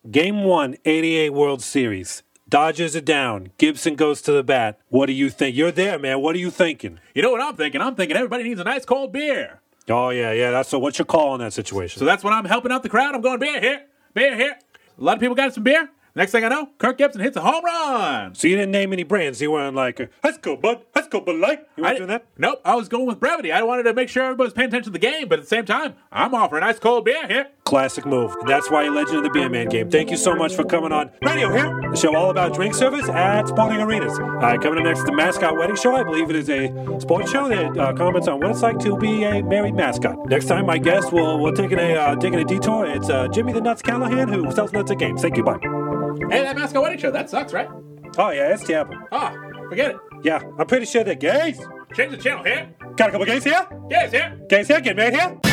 Game 1, 88 World Series. Dodgers are down. Gibson goes to the bat. What do you think? You're there, man. What are you thinking? You know what I'm thinking? I'm thinking everybody needs a nice cold beer. Oh, yeah. So what's your call in that situation? So that's when I'm helping out the crowd. I'm going, beer here. A lot of people got some beer. Next thing I know, Kirk Gibson hits a home run. So you didn't name any brands. You weren't like, let's go, bud. Let's go, Bud Light. You weren't doing that? Nope. I was going with brevity. I wanted to make sure everybody was paying attention to the game, but at the same time, I'm offering a nice cold beer here. Classic move. And that's why you're legend of the Beer Man game. Thank you so much for coming on Radio Here, the show all about drink service at sporting arenas. Coming up next, the Mascot Wedding Show. I believe it is a sports show that comments on what it's like to be a married mascot. Next time, my guest will taking a detour. It's Jimmy the Nuts Callahan, who sells nuts at games. Thank you. Bye. Hey, that Mascot Wedding Show, that sucks, right? Oh, yeah, it's terrible. Forget it. Yeah, I'm pretty sure they're gays. Change the channel here. Got a couple gays here? Gays here. Gays here, get married here?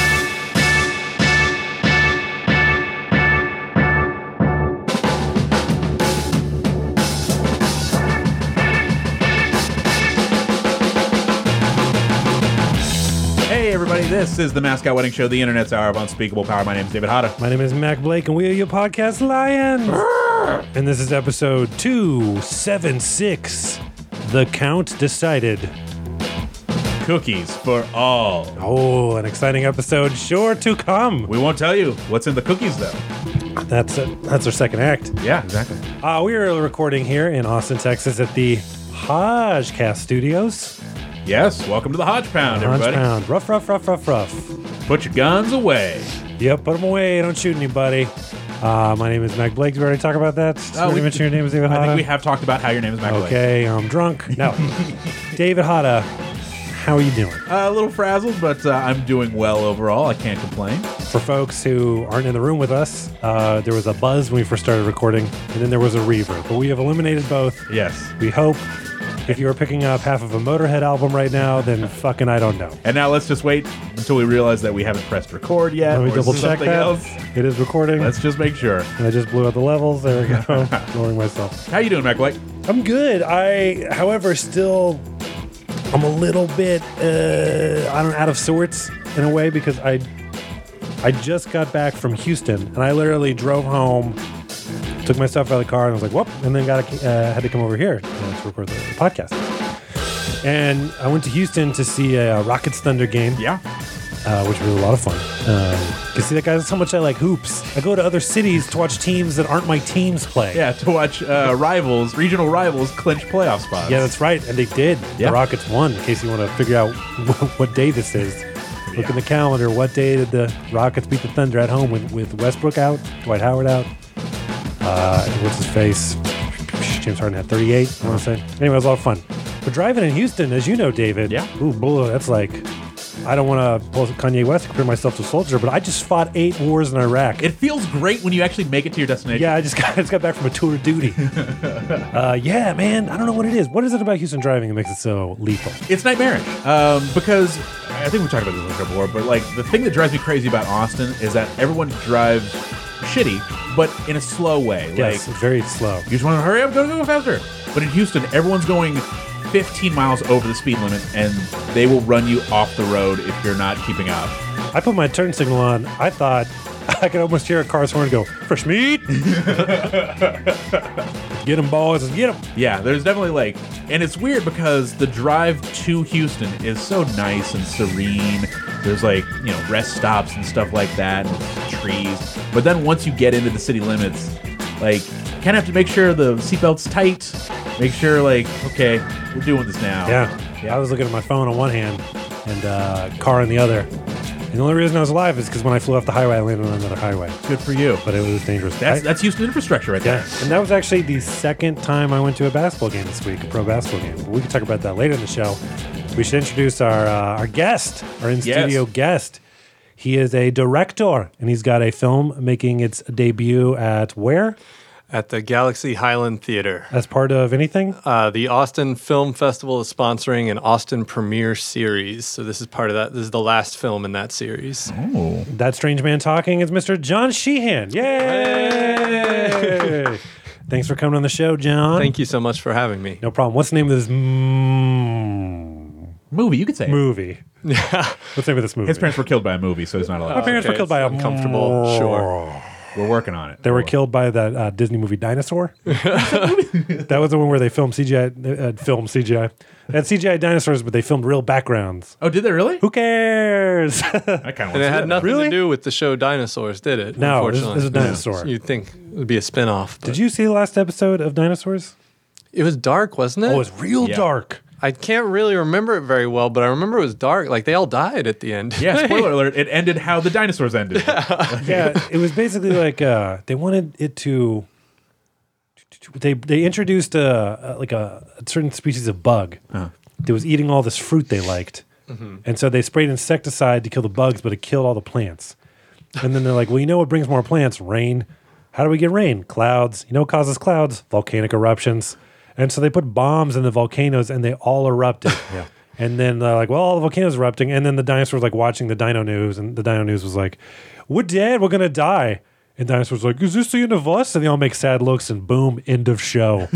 Hey, everybody, this is the Mascot Wedding Show, the internet's hour of unspeakable power. My name is David Hotta. My name is Mac Blake, and we are your podcast lions. And this is episode 276. The Count Decided. Cookies for all. Oh, an exciting episode sure to come. We won't tell you what's in the cookies, though. That's our second act. Yeah, exactly. We are recording here in Austin, Texas at the Hodgecast Studios. Yes, welcome to the Hodge Pound, everybody. Hodge Pound. Rough. Put your guns away. Yep, put them away. Don't shoot anybody. My name is Mac Blake. Did we already talk about that? Did we mention your name is David Hotta? I think we have talked about how your name is Mac Blake. Okay, I'm drunk. No. David Hotta, how are you doing? A little frazzled, but I'm doing well overall. I can't complain. For folks who aren't in the room with us, there was a buzz when we first started recording, and then there was a reverb. But we have eliminated both. Yes. We hope. If you are picking up half of a Motorhead album right now, then fucking I don't know. And now let's just wait until we realize that we haven't pressed record yet. Let me double check that. Else. It is recording. Let's just make sure. And I just blew out the levels. There we go. Blowing myself. How you doing, Mac Blake? I'm good. However, still, I'm a little bit, out of sorts in a way because I just got back from Houston and I literally drove home, took my stuff out of the car and I was like, whoop, and then had to come over here to record the podcast. And I went to Houston to see a Rockets Thunder game. Yeah. Which was a lot of fun. You see that, guys? That's how much I like hoops. I go to other cities to watch teams that aren't my teams play. Yeah, to watch regional rivals clinch playoff spots. Yeah, that's right. And they did. Yeah. The Rockets won, in case you want to figure out what day this is. Look in the calendar. What day did the Rockets beat the Thunder at home with Westbrook out, Dwight Howard out? What's his face? James Harden had 38, I want to say. Anyway, it was a lot of fun. But driving in Houston, as you know, David. Yeah. Ooh, that's like, I don't want to pull Kanye West and compare myself to a soldier, but I just fought 8 wars in Iraq. It feels great when you actually make it to your destination. Yeah, I just got back from a tour of duty. Yeah, man, I don't know what it is. What is it about Houston driving that makes it so lethal? It's nightmarish. Because I think we talked about this before, but like the thing that drives me crazy about Austin is that everyone drives shitty, but in a slow way. Yes, like, very slow. You just want to hurry up, go faster. But in Houston, everyone's going 15 miles over the speed limit, and they will run you off the road if you're not keeping up. I put my turn signal on. I thought I could almost hear a car's horn go, fresh meat. Get them, boys, get them. Yeah, there's definitely and it's weird because the drive to Houston is so nice and serene. There's rest stops and stuff like that, and trees. But then once you get into the city limits, you kind of have to make sure the seatbelt's tight. Make sure, okay, we're doing this now. Yeah. I was looking at my phone on one hand and car on the other. And the only reason I was alive is because when I flew off the highway, I landed on another highway. Good for you. But it was dangerous. That's Houston infrastructure right there. Yeah. And that was actually the second time I went to a basketball game this week, a pro basketball game. But we can talk about that later in the show. We should introduce our guest, our in-studio guest. He is a director, and he's got a film making its debut at where? At the Galaxy Highland Theater. As part of anything? The Austin Film Festival is sponsoring an Austin premiere series. So this is part of that. This is the last film in that series. Oh. That strange man talking is Mr. John Sheehan. Yay! Thanks for coming on the show, John. Thank you so much for having me. No problem. What's the name of this movie? You could say movie. What's the name of this movie? His parents were killed by a movie, so he's not allowed. My parents were killed by a comfortable. Sure. We're working on it. They were killed by that Disney movie Dinosaur. That was the one where they filmed CGI. They had CGI dinosaurs, but they filmed real backgrounds. Oh, did they really? Who cares? I kind of want And to it had nothing Really? to do with the show Dinosaurs, did it? No, this unfortunately. is a dinosaur. You'd think it would be a spin-off. Did you see the last episode of Dinosaurs? It was dark, wasn't it? Oh, it's real Yeah. dark. I can't really remember it very well, but I remember it was dark. Like, they all died at the end. Yeah, spoiler alert, it ended how the dinosaurs ended. Yeah, it was basically like they wanted it to. They introduced a certain species of bug that was eating all this fruit they liked, and so they sprayed insecticide to kill the bugs, but it killed all the plants. And then they're like, "Well, you know what brings more plants? Rain. How do we get rain? Clouds. You know what causes clouds? Volcanic eruptions." And so they put bombs in the volcanoes, and they all erupted. Yeah. And then they're like, well, all the volcanoes erupting. And then the dinosaurs like watching the Dino News, and the Dino News was like, "We're dead. We're gonna die." And dinosaurs like, "Is this the end of us?" And they all make sad looks, and boom, end of show.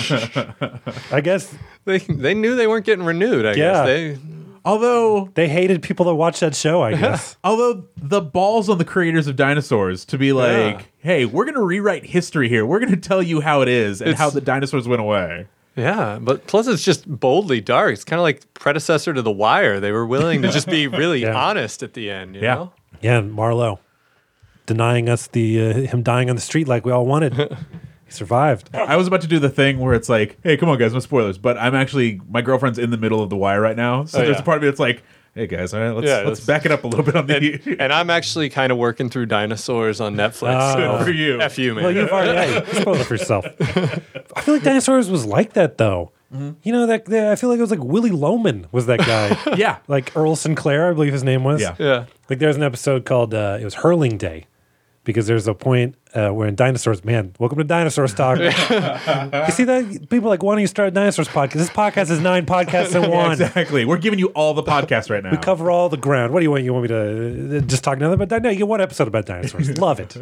I guess They knew they weren't getting renewed, I Yeah. guess. Although they hated people that watch that show. I guess. the balls on the creators of Dinosaurs to be like, Yeah. hey, we're going to rewrite history here. We're going to tell you how it is and It's- how the dinosaurs went away. Yeah, but plus it's just boldly dark. It's kind of like predecessor to The Wire. They were willing to just be really Yeah. honest at the end, you Yeah. know? Yeah, and Marlowe denying us him dying on the street like we all wanted. He survived. I was about to do the thing where it's like, hey, come on, guys, no spoilers. But my girlfriend's in the middle of The Wire right now. So Oh, there's yeah. a part of me that's like, hey, guys, all right, let's let's- back it up a little bit on the... And I'm actually kind of working through Dinosaurs on Netflix. Oh. So For you. F you, man. Well, you've already you spoiled it for yourself. I feel like Dinosaurs was like that though. You know that I feel like it was like Willie Loman was that guy. Yeah. Like Earl Sinclair, I believe his name was. Yeah. Yeah. Like there's an episode called it was Hurling Day, because there's a point where in Dinosaurs, man, welcome to Dinosaurs Talk. You see that? People are like, why don't you start a Dinosaurs podcast? This podcast is 9 podcasts in one. Exactly. We're giving you all the podcasts right now. We cover all the ground. What do you want? You want me to just talk another about that? No, you get one episode about dinosaurs. Love it.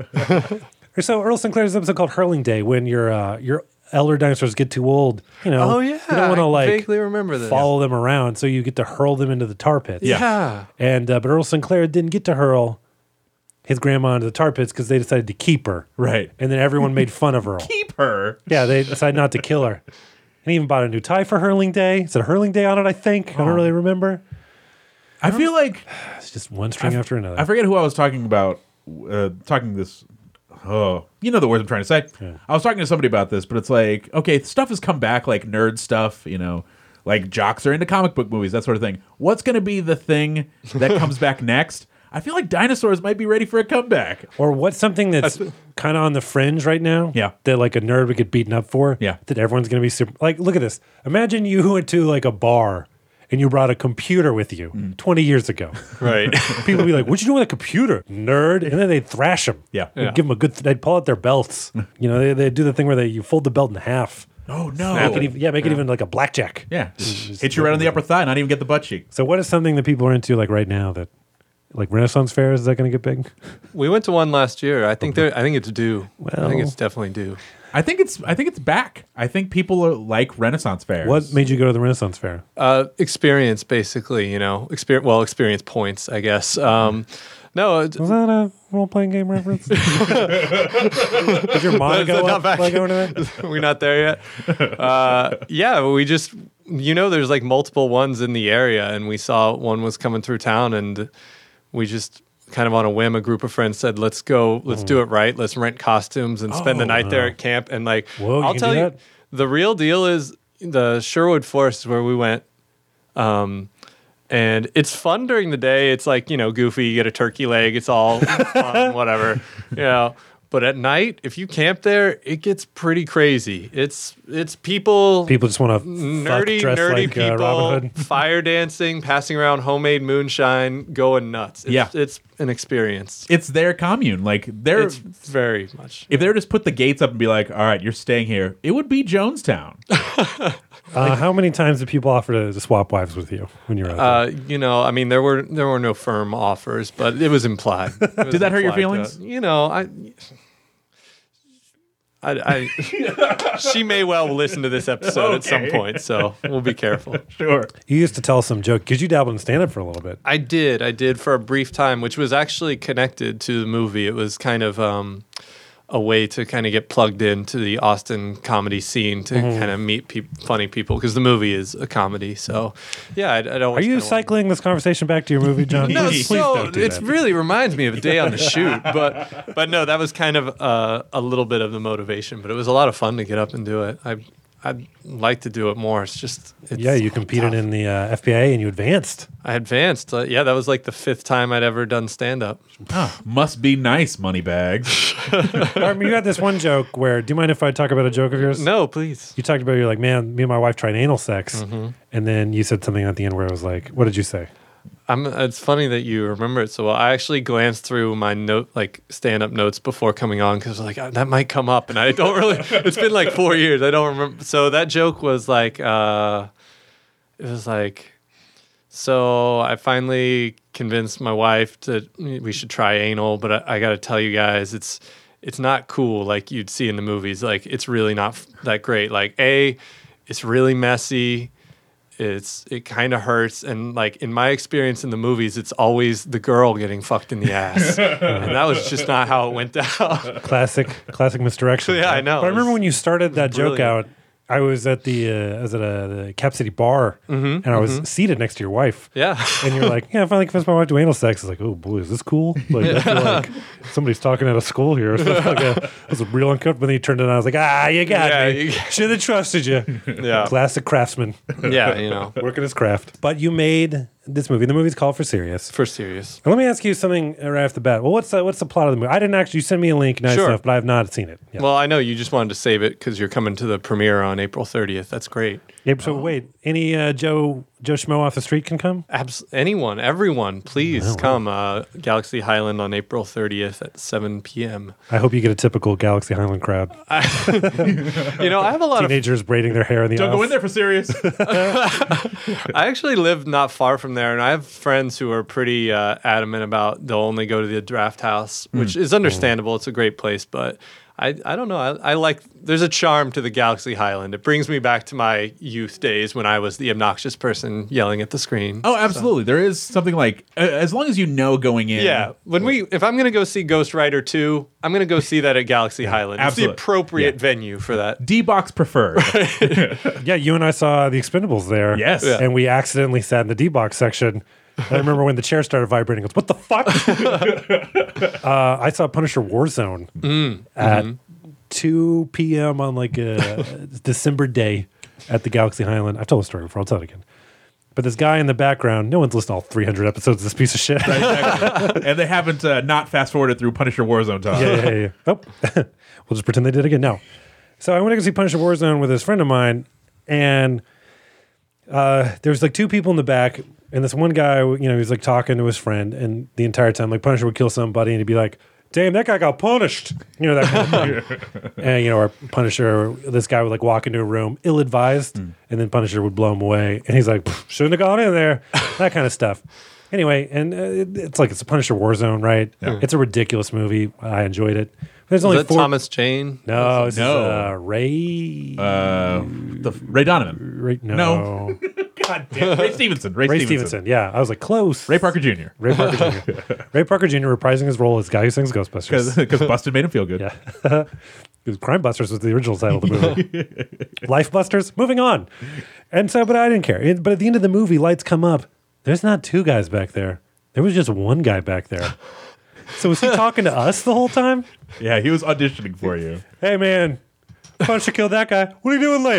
So Earl Sinclair's episode called Hurling Day, when your elder dinosaurs get too old. You know, Oh, yeah. you don't want to I like vaguely remember this. follow them around, so you get to hurl them into the tar pits. Yeah. And but Earl Sinclair didn't get to hurl his grandma into the tar pits because they decided to keep her. Right. And then everyone made fun of Earl. Keep her. Yeah, they decided not to kill her. And he even bought a new tie for Hurling Day. It's a Hurling Day on it, I think. I don't really remember. I feel like... It's just one string after another. I forget who I was talking about. Talking this... Oh, you know the words I'm trying to say. I was talking to somebody about this, but it's like, okay, stuff has come back, like nerd stuff, you know, like jocks are into comic book movies, that sort of thing. What's going to be the thing that comes back next? I feel like dinosaurs might be ready for a comeback. Or what's something that's kind of on the fringe right now? Yeah. That like a nerd would get beaten up for? Yeah. That everyone's going to be super. Like, look at this. Imagine you went to like a bar and you brought a computer with you 20 years ago. Right. People would be like, what'd you do with a computer? Nerd. And then they'd thrash them. Yeah. They'd give them a good, they'd pull out their belts. You know, they do the thing where you fold the belt in half. Oh, no. Make it even, make it even like a blackjack. Yeah. Hit you right on the upper thigh, not even get the butt cheek. So what is something that people are into like right now that, like Renaissance fairs, is that going to get big? We went to one last year. I think it's due. I think it's definitely due. I think it's back. I think people are like Renaissance fairs. What made you go to the Renaissance fair? Experience, basally, you know. Experience points, I guess. No, Was that a role-playing game reference? Did your mom go not up back. like going to that? we're not there yet. Yeah, we just, there's like multiple ones in the area, and we saw one was coming through town, and we just kind of on a whim, a group of friends said, let's go, let's do it right. Let's rent costumes and spend the night there at camp. And like, Whoa, I'll you can tell do you, that? the real deal is the Sherwood Forest is where we went. And it's fun during the day. It's like, goofy, you get a turkey leg. It's all fun, whatever, But at night, if you camp there, it gets pretty crazy. It's people People just want to nerdy like people, Robin Hood. fire dancing, passing around homemade moonshine, going nuts. It's an experience. It's their commune. Like It's very much. if they were just put the gates up and be like, all right, you're staying here, it would be Jonestown. How many times did people offer to swap wives with you when you were out there? There were no firm offers, but it was implied. Did that hurt your feelings? She may well listen to this episode at some point, so we'll be careful. Sure. You used to tell some joke because you dabbled in stand up for a little bit. I did for a brief time, which was actually connected to the movie. It was kind of a way to kind of get plugged into the Austin comedy scene to kind of meet funny people because the movie is a comedy. So, yeah, I'd always. Are you cycling this conversation back to your movie, John? No, Please so don't do it that. really reminds me of a day on the shoot, but no, that was kind of a little bit of the motivation. But it was a lot of fun to get up and do it. I'd like to do it more. It's Yeah, you competed in the FPA and you advanced. I advanced. Yeah, that was like the 5th time I'd ever done stand up. Must be nice, Moneybags. I mean, you had this one joke where, do you mind if I talk about a joke of yours? No, please. You talked about, you're like, man, me and my wife tried anal sex. And then you said something at the end where it was like, what did you say? It's funny that you remember it so well. I actually glanced through my stand-up notes before coming on because like that might come up, and I don't really. It's been like 4 years. I don't remember. So that joke was like, it was like, so I finally convinced my wife that we should try anal, but I got to tell you guys, it's not cool like you'd see in the movies. Like it's really not that great. Like it's really messy. It kind of hurts, and like in my experience in the movies, it's always the girl getting fucked in the ass, and that was just not how it went down. Classic misdirection. Yeah, I know. But I remember when you started that joke brilliant. out, I was at the Cap City bar, and I was seated next to your wife. Yeah, And you're like, yeah, I finally convinced my wife to anal sex. It's like, oh boy, is this cool? Like, I feel like somebody's talking out of school here. Or something like that. It was real uncomfortable. Then you turned it on. I was like, you got me. Should have trusted you. Yeah. Classic craftsman. yeah, Working his craft. But you made this movie. The movie's called For Serious. for serious. Now, let me ask you something right off the bat. Well, what's the plot of the movie? I didn't actually, you sent me a link and Sure. stuff, but I have not seen it. Yeah. Well, I know you just wanted to save it because you're coming to the premiere on April 30th. That's great. So wait, any Joe Schmo off the street can come? Anyone, everyone, please come. Galaxy Highland on April 30th at 7 p.m. I hope you get a typical Galaxy Highland crowd. I have a lot of. Teenagers braiding their hair in the Don't go aisle. in there for serious. I actually live not far from there, and I have friends who are pretty adamant about they'll only go to the Draft House, which is understandable. It's a great place, but I don't know. I like. There's a charm to the Galaxy Highland. It brings me back to my youth days when I was the obnoxious person yelling at the screen. Oh, absolutely. There is something like, as long as you know going in. Yeah, if I'm gonna go see Ghost Rider 2, I'm gonna go see that at Galaxy Highland. absolutely. It's the appropriate venue for that. D-Box preferred. Yeah, you and I saw The Expendables there. Yes. Yeah. And we accidentally sat in the D-Box section. I remember when the chair started vibrating. I goes, what the fuck? I saw Punisher Warzone at 2 p.m. on like a December day at the Galaxy Highland. I've told the story before. I'll tell it again. But this guy in the background, no one's listened to all 300 episodes of this piece of shit. And they haven't not fast-forwarded through Punisher Warzone time. Yeah. Oh, we'll just pretend they did again. No. So I went to go see Punisher Warzone with this friend of mine, and there's like 2 people in the back, and this one guy, he was like talking to his friend, and the entire time, like Punisher would kill somebody, and he'd be like, "Damn, that guy got punished," that kind of thing. And or Punisher, this guy would like walk into a room ill-advised, and then Punisher would blow him away, and he's like, "Shouldn't have gone in there," that kind of stuff. Anyway, and it's a Punisher Warzone, right? Yeah. It's a ridiculous movie. I enjoyed it. There's only Is that 4. Thomas Jane? No, this No. is Ray. Ray Donovan. No. God damn. Ray Stevenson. Ray Stevenson. Yeah, I was like close. Ray Parker Jr. Ray Parker Jr. Ray Parker Jr. reprising his role as guy who sings Ghostbusters. Because Busted made him feel good. Yeah. Crime Busters was the original title of the movie. Life Busters. Moving on. And so, but I didn't care. But at the end of the movie, lights come up. There's not 2 guys back there. There was just 1 guy back there. So was he talking to us the whole time? Yeah, he was auditioning for you. Hey, man. Punisher killed that guy. What are you doing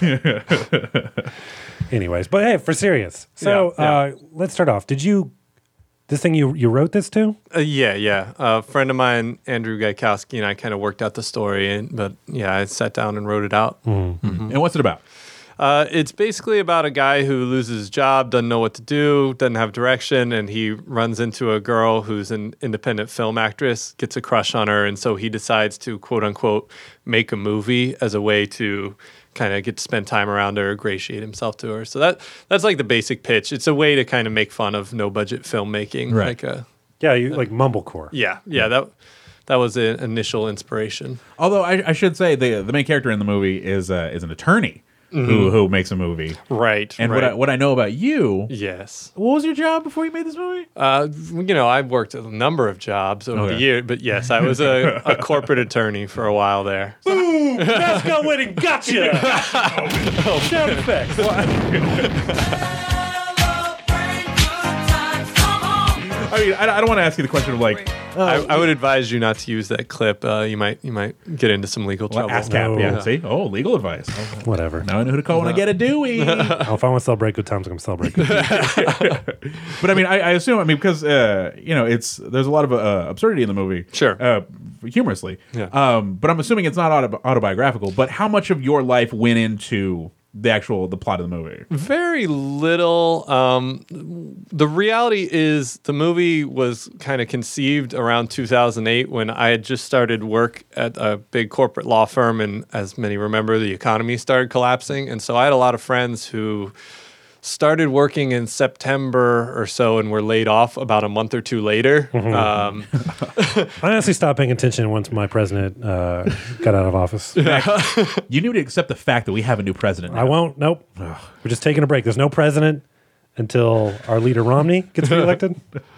later? Anyways, but hey, For Serious. So let's start off. Did you, this thing you wrote this to? Yeah. A friend of mine, Andrew Gaikowski, and I kind of worked out the story, but I sat down and wrote it out. And what's it about? It's basically about a guy who loses his job, doesn't know what to do, doesn't have direction, and he runs into a girl who's an independent film actress, gets a crush on her, and so he decides to, quote unquote, make a movie as a way to kind of get to spend time around her, ingratiate himself to her. So that's like the basic pitch. It's a way to kind of make fun of no budget filmmaking. Right. Yeah, you like mumblecore. Yeah. That that was an initial inspiration. Although I should say the main character in the movie is an attorney who makes a movie. Right. And right. what I know about you, Yes. what was your job before you made this movie? I've worked a number of jobs over the years, but yes, I was a corporate attorney for a while there. Boom! NASCAR winning, gotcha! Sound effects. I mean, I don't want to ask you the question of like, I would advise you not to use that clip. You might get into some legal trouble. ASCAP. No. Yeah. See? Oh, legal advice. Whatever. Now I know who to call when I get a Dewey. Oh, if I want to celebrate good times, I'm going to celebrate good times. But I mean, I assume, because there's a lot of absurdity in the movie. Sure. Humorously. Yeah. But I'm assuming it's not autobiographical. But how much of your life went into the plot of the movie? Very little. The reality is the movie was kind of conceived around 2008 when I had just started work at a big corporate law firm, and as many remember, the economy started collapsing. And so I had a lot of friends who started working in September or so and were laid off about a month or two later. I honestly stopped paying attention once my president got out of office. You need to accept the fact that we have a new president now. I won't. Nope. We're just taking a break. There's no president until our leader Romney gets reelected.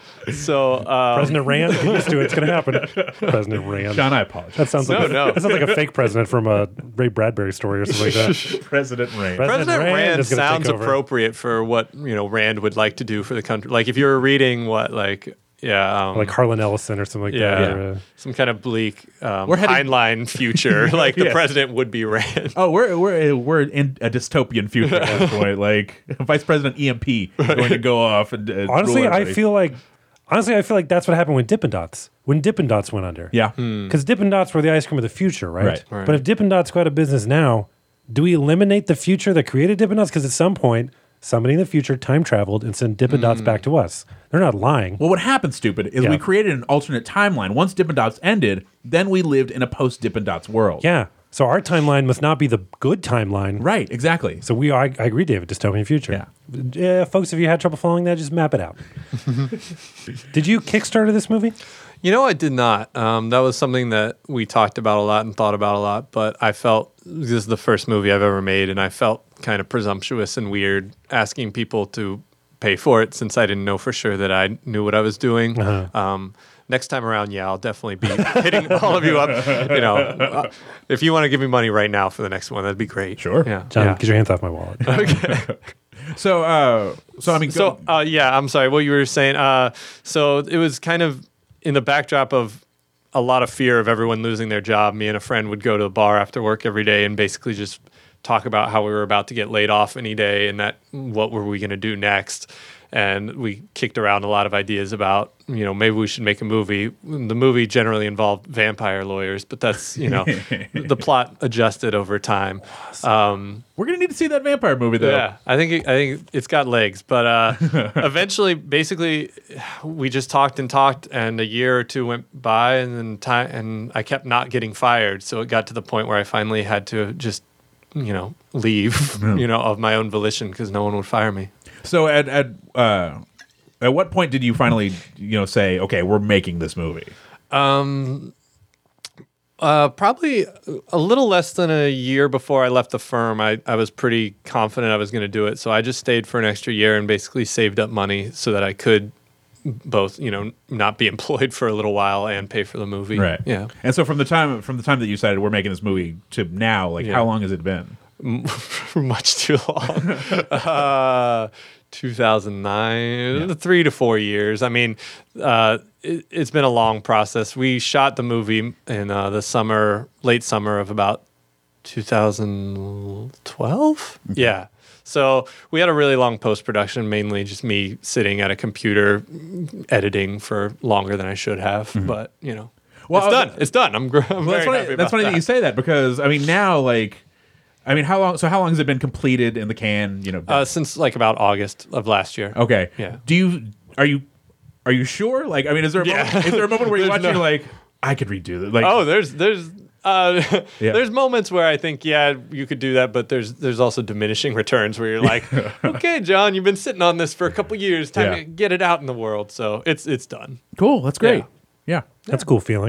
So President Rand, get used to it. It's going to happen. President Rand. John, I apologize. That sounds like a fake president from a Ray Bradbury story or something like that. President Rand. President Rand is gonna sounds take over. appropriate for what Rand would like to do for the country. Like if you were reading Like Harlan Ellison or something like that. yeah, Or, some kind of bleak We're heading- Heinlein future, like the Yes. president would be Rand. Oh, we're in a dystopian future at this point. Like Vice President EMP is going to go off and honestly, rule I everybody. feel like that's what happened with Dippin' Dots. When Dippin' Dots went under. Yeah. Because Dippin' Dots were the ice cream of the future, right? Right. But if Dippin' Dots go out of business now, do we eliminate the future that created Dippin' Dots? Because at some point, somebody in the future time traveled and sent Dippin' Dots back to us. They're not lying. Well, what happened, stupid, is Yeah. we created an alternate timeline. Once Dippin' Dots ended, then we lived in a post-Dippin' Dots world. Yeah. So our timeline must not be the good timeline. Right, exactly. So I agree, David, dystopian future. Yeah. Folks, if you had trouble following that, just map it out. Did you Kickstarter this movie? I did not. That was something that we talked about a lot and thought about a lot, but I felt this is the first movie I've ever made, and I felt kind of presumptuous and weird asking people to pay for it since I didn't know for sure that I knew what I was doing. Next time around, I'll definitely be hitting all of you up. If you want to give me money right now for the next one, that'd be great. Sure. Yeah. John, get your hands off my wallet. So I mean, I'm sorry. What you were saying. So it was kind of in the backdrop of a lot of fear of everyone losing their job. Me and a friend would go to the bar after work every day and basically just talk about how we were about to get laid off any day and that what were we going to do next. And we kicked around a lot of ideas about, maybe we should make a movie. The movie generally involved vampire lawyers, but that's, the plot adjusted over time. we're gonna need to see that vampire movie, though. Yeah, I think it's got legs, but eventually, basically, we just talked, and a year or two went by, and then and I kept not getting fired, so it got to the point where I finally had to just, leave, of my own volition because no one would fire me. So at what point did you finally, say, okay, we're making this movie? Probably a little less than a year before I left the firm. I was pretty confident I was going to do it, so I just stayed for an extra year and basically saved up money so that I could both, not be employed for a little while and pay for the movie. Right. Yeah. And so from the time that you decided we're making this movie to now, how long has it been? Much too long. 2009, 3 to 4 years. I mean, it's been a long process. We shot the movie in the late summer of about 2012. Yeah. So we had a really long post-production, mainly just me sitting at a computer editing for longer than I should have. Mm-hmm. But, well, it's done. It's done. I'm very happy about that's funny that you say that because, I mean, now, how long has it been completed in the can? Since about August of last year. Okay. Yeah. Are you sure? Is there a moment where you're watching I could redo that? There's moments where I think, you could do that, but there's also diminishing returns where you're like, okay, John, you've been sitting on this for a couple years. Time to get it out in the world. So it's done. Cool. That's great. Yeah. That's a cool feeling.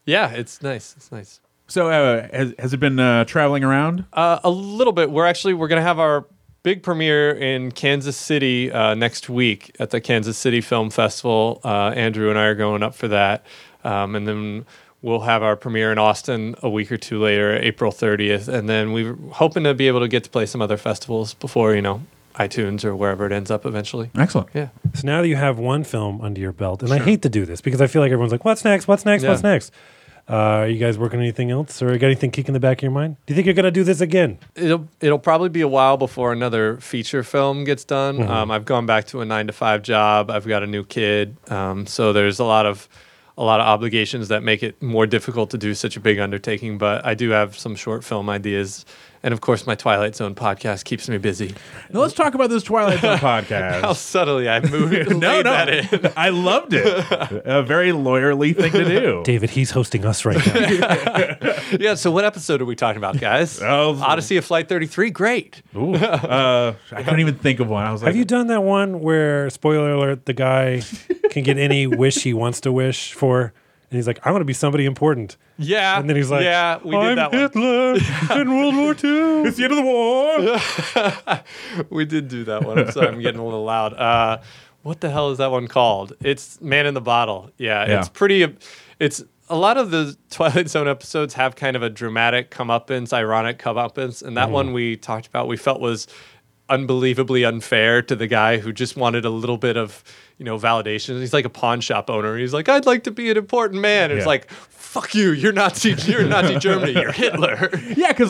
Yeah, it's nice. It's nice. So has it been traveling around? A little bit. We're going to have our big premiere in Kansas City next week at the Kansas City Film Festival. Andrew and I are going up for that. And then we'll have our premiere in Austin a week or two later, April 30th. And then we're hoping to be able to get to play some other festivals before, iTunes or wherever it ends up eventually. Excellent. Yeah. So now that you have one film under your belt, and I hate to do this because I feel like everyone's like, what's next? What's next? Yeah. What's next? Are you guys working on anything else, or got anything kicking in the back of your mind? Do you think you're going to do this again? It'll probably be a while before another feature film gets done. Mm-hmm. I've gone back to a 9-to-5 job. I've got a new kid, so there's a lot of obligations that make it more difficult to do such a big undertaking. But I do have some short film ideas, and of course, my Twilight Zone podcast keeps me busy. Now let's talk about this Twilight Zone podcast. How subtly I moved that in. I loved it. A very lawyerly thing to do. David, he's hosting us right now. Yeah. So what episode are we talking about, guys? Odyssey of Flight 33. Great. Ooh, I couldn't even think of one. I was like, Have you done that one where, spoiler alert, the guy can get any wish he wants to wish for? And he's like, I want to be somebody important. Yeah. And then he's like, yeah, we did that one. Hitler in World War II. it's the end of the war. We did do that one. I'm sorry, I'm getting a little loud. What the hell is that one called? It's Man in the Bottle. Yeah. It's pretty. It's a lot of the Twilight Zone episodes have kind of a dramatic comeuppance, ironic comeuppance, and that one we talked about, we felt was unbelievably unfair to the guy who just wanted a little bit of validation. He's like a pawn shop owner. He's like, I'd like to be an important man. And it's like, fuck you. You're Nazi Germany. You're Hitler. Yeah, because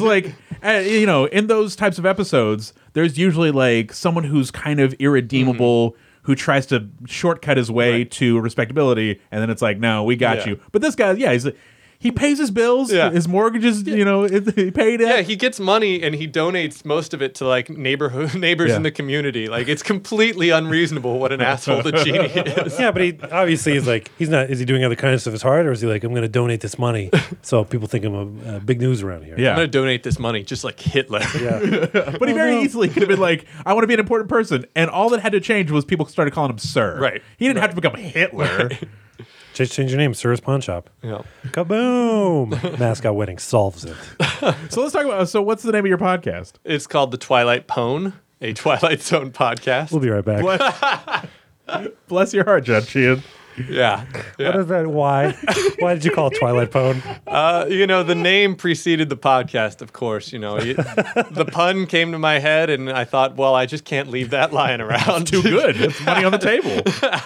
in those types of episodes, there's usually like someone who's kind of irredeemable, who tries to shortcut his way to respectability, and then it's like, no, we got you. But this guy, he pays his bills, his mortgages, he paid it. Yeah, he gets money and he donates most of it to like neighbors in the community. Like, it's completely unreasonable what an asshole the genie is. Yeah, but he obviously is like, he's not, is he doing out of the kindness of his heart, or is he like, I'm going to donate this money so people think I'm a big news around here? Yeah. I'm going to donate this money just like Hitler. Yeah. But he very easily could have been like, I want to be an important person. And all that had to change was people started calling him Sir. Right. He didn't have to become Hitler. Just change your name, Sir's Pawn Shop. Yeah. Kaboom! Mascot Wedding solves it. So let's talk about, what's the name of your podcast? It's called The Twilight Pone, a Twilight Zone podcast. We'll be right back. Bless your heart, Judge Sheehan. Yeah. What is that? Why? Why did you call it Twilight Pone? The name preceded the podcast, of course. The pun came to my head, and I thought, well, I just can't leave that lying around. Too good. It's money on the table.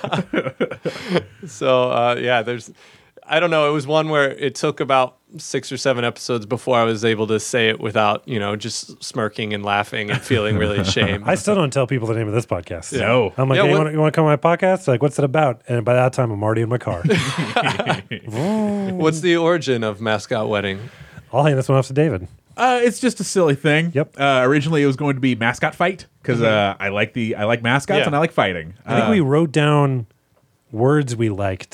So, I don't know. It was one where it took about 6 or 7 episodes before I was able to say it without, just smirking and laughing and feeling really ashamed. I still don't tell people the name of this podcast. No. I'm like, Yeah, hey, what- you want to come on my podcast? Like, what's it about? And by that time, I'm already in my car. What's the origin of Mascot Wedding? I'll hand this one off to David. It's just a silly thing. Yep. Originally, it was going to be mascot fight because I like mascots Yeah. and I like fighting. I think we wrote down words we liked.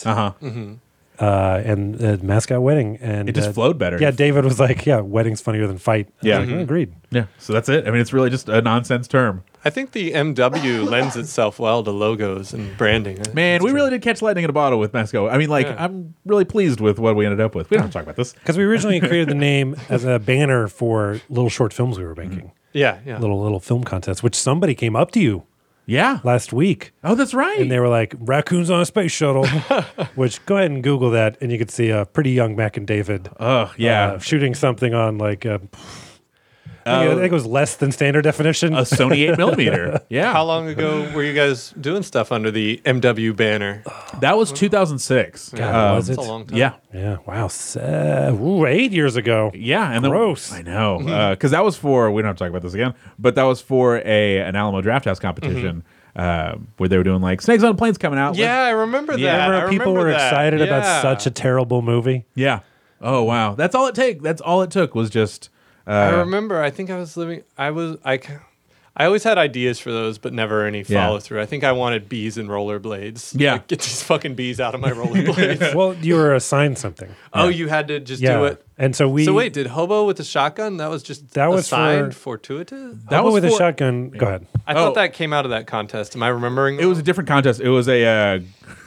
And mascot wedding, and It just flowed better. Yeah, David was like, "Yeah, wedding's funnier than fight." I was Yeah. like, agreed. Yeah. So that's it. I mean, it's really just a nonsense term. I think the MW lends itself well to logos and branding. Man, we really did catch lightning in a bottle with Masco. I mean, I'm really pleased with what we ended up with. We don't have to talk about this. Because we originally created the name as a banner for little short films we were making, Yeah. little film contests, which somebody came up to you Yeah. last week. Oh, that's right. And they were like, raccoons on a space shuttle, which go ahead and Google that, and you could see a pretty young Mac and David shooting something on like, I think it was less than standard definition. a Sony 8mm. Yeah. How long ago were you guys doing stuff under the MW banner? That was 2006. was That's it? a long time. Yeah. Yeah, wow. 8 years ago. Yeah, and Gross. I know, because that was for, we don't have to talk about this again, but that was for an Alamo Drafthouse competition where they were doing like Snakes on Planes coming out. Yeah, I remember that. Yeah. Remember I people were that. excited Yeah. about such a terrible movie? Yeah. Oh wow, that's all it took was just. I remember. I think I was living. I always had ideas for those, but never any follow through. I think I wanted bees and rollerblades. Yeah. Like, get these fucking bees out of my rollerblades. Well, you were assigned something. Oh, you had to just Yeah. do it. And so So wait, did Hobo with the shotgun? That was just That was assigned for- fortuitous. That Hobo was with a for- shotgun. Go ahead. I thought that came out of that contest. Am I remembering? It was a different contest. It was a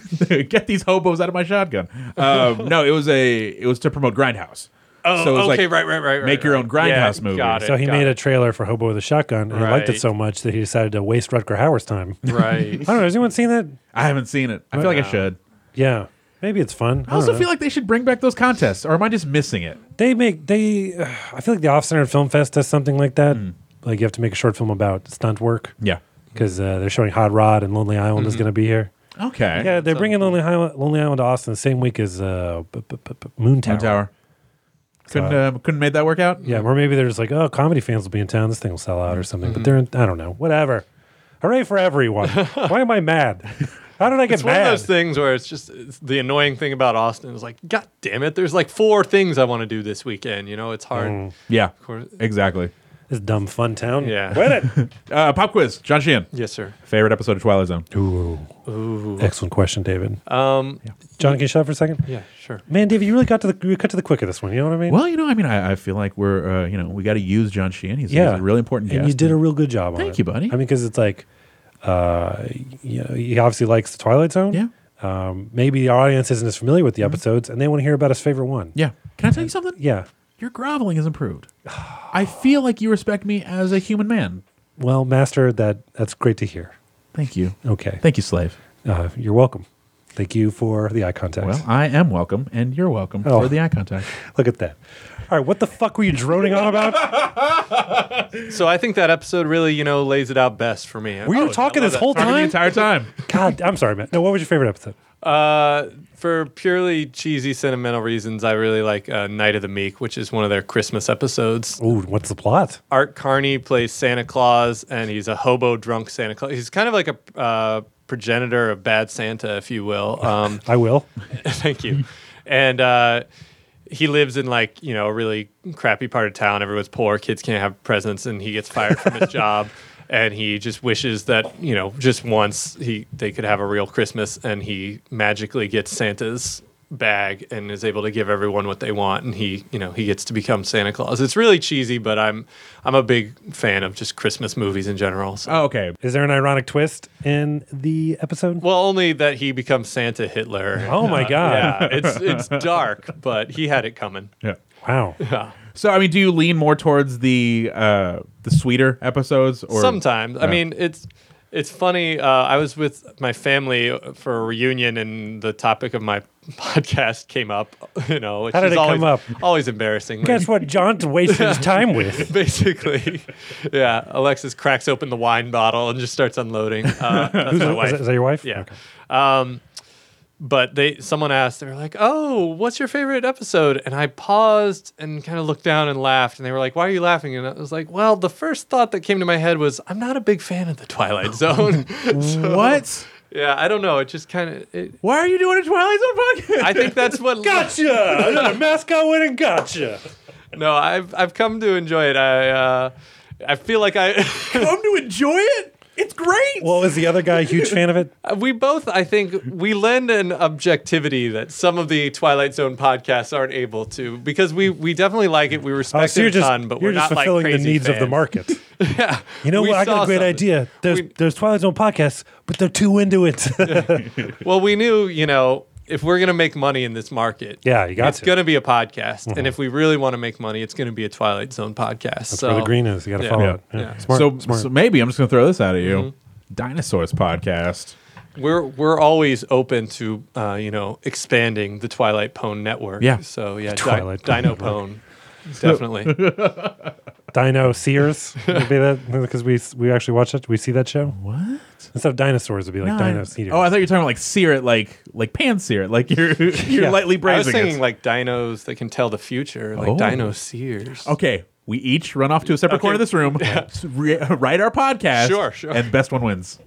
Get these hobos out of my shotgun. No, it was to promote Grindhouse. Oh, so it was okay, like, right. make your own Grindhouse movie. Got it, So he got made it. a trailer for Hobo with a Shotgun, and he liked it Right. so much that he decided to waste Rutger Hauer's time. I Right. don't know. Has anyone seen that? I haven't seen it. I feel like I should. Yeah. Maybe it's fun. I also feel like they should bring back those contests, or am I just missing it? I feel like the Off-Center Film Fest does something like that. Like you have to make a short film about stunt work Yeah. because they're showing Hot Rod and Lonely Island is going to be here. Okay. Yeah, they're bringing Lonely Island to Austin the same week as Moon Tower. Moon Tower. Couldn't make that work out? Yeah, or maybe they're just like, oh, comedy fans will be in town. This thing will sell out or something. But I don't know. Whatever. Hooray for everyone. Why am I mad? How did I get It's one mad? of those things where it's the annoying thing about Austin is like, God damn it, there's like 4 things I want to do this weekend. You know, it's hard. Yeah. course. Exactly. This dumb fun town. Yeah. Win it. Pop quiz. John Sheehan. Yes, sir. Favorite episode of Twilight Zone. Ooh. Excellent question, David. John, can you shut up for a second? Yeah, sure. Man, David, you really cut to the quick of this one. You know what I mean? Well, I feel like we're, we got to use John Sheehan. He's a really important guest. And you did a real good job on it. Thank you, buddy. I mean, because it's like, he obviously likes the Twilight Zone. Yeah. Maybe the audience isn't as familiar with the episodes, and they want to hear about his favorite one. Yeah. Can I tell you something? Yeah. Your groveling has improved. I feel like you respect me as a human man. Well, Master, that's great to hear. Thank you. Okay. Thank you, slave. You're welcome. Thank you for the eye contact. Well, I am welcome, and you're welcome for the eye contact. Look at that. All right, what the fuck were you droning on about? So I think that episode really, lays it out best for me. Were you talking this whole Talking the time? entire time. God, I'm sorry, man. No, what was your favorite episode? For purely cheesy, sentimental reasons, I really like Night of the Meek, which is one of their Christmas episodes. Ooh, what's the plot? Art Carney plays Santa Claus, and he's a hobo drunk Santa Claus. He's kind of like a progenitor of Bad Santa, if you will. I will. Thank you. And he lives in a really crappy part of town. Everyone's poor. Kids can't have presents, and he gets fired from his job. And he just wishes that, just once they could have a real Christmas, and he magically gets Santa's bag and is able to give everyone what they want, and he gets to become Santa Claus. It's really cheesy, but I'm a big fan of just Christmas movies in general. So. Oh, okay. Is there an ironic twist in the episode? Well, only that he becomes Santa Hitler. Oh my God. Yeah, it's dark, but he had it coming. Yeah. Wow. Yeah. So, I mean, do you lean more towards the sweeter episodes, or Sometimes. I mean, it's funny. I was with my family for a reunion, and the topic of my podcast came up. Which How did is it always, come up? Always embarrassing. Guess what John's wasting his time with? Basically, yeah. Alexis cracks open the wine bottle and just starts unloading. That's my wife. Is that your wife? Yeah. Okay. But someone asked, they were like, "Oh, what's your favorite episode?" And I paused and kind of looked down and laughed. And they were like, "Why are you laughing?" And I was like, "Well, the first thought that came to my head was, I'm not a big fan of the Twilight Zone." So, what? Yeah, I don't know. It just kind of. Why are you doing a Twilight Zone podcast? I think that's what. Gotcha! Another mascot win and gotcha. No, I've come to enjoy it. I feel like I. Come to enjoy it? It's great. Well, is the other guy a huge fan of it? We both, I think, we lend an objectivity that some of the Twilight Zone podcasts aren't able to, because we definitely like it. We respect So it a ton, but you're we're just not like fulfilling crazy the needs of the fans. market. Yeah. You know We what? I got saw a great something. idea. There's Twilight Zone podcasts, but they're too into it. Well, we knew, if we're going to make money in this market, Yeah, you got it's to. going to be a podcast. And if we really want to make money, it's going to be a Twilight Zone podcast. That's where the green is. You got to yeah. follow Yeah. it. Yeah. Yeah. Smart. So maybe I'm just gonna throw this out at you. Dinosaurs podcast. We're always open to expanding the Twilight Pone network. Yeah. So yeah, Twilight Pone Dino network. Pone, definitely. Dino Sears would be that because we actually watch it. We see that show. What? Instead of dinosaurs, it'd be like Dino Sears. Oh, I thought you were talking about like sear it, like pan sear it, like you're Yeah. lightly I was braising thinking it. like dinos that can tell the future, like Oh. Dino Sears. Okay, we each run off to a separate corner of this room, write our podcast, Sure. and best one wins.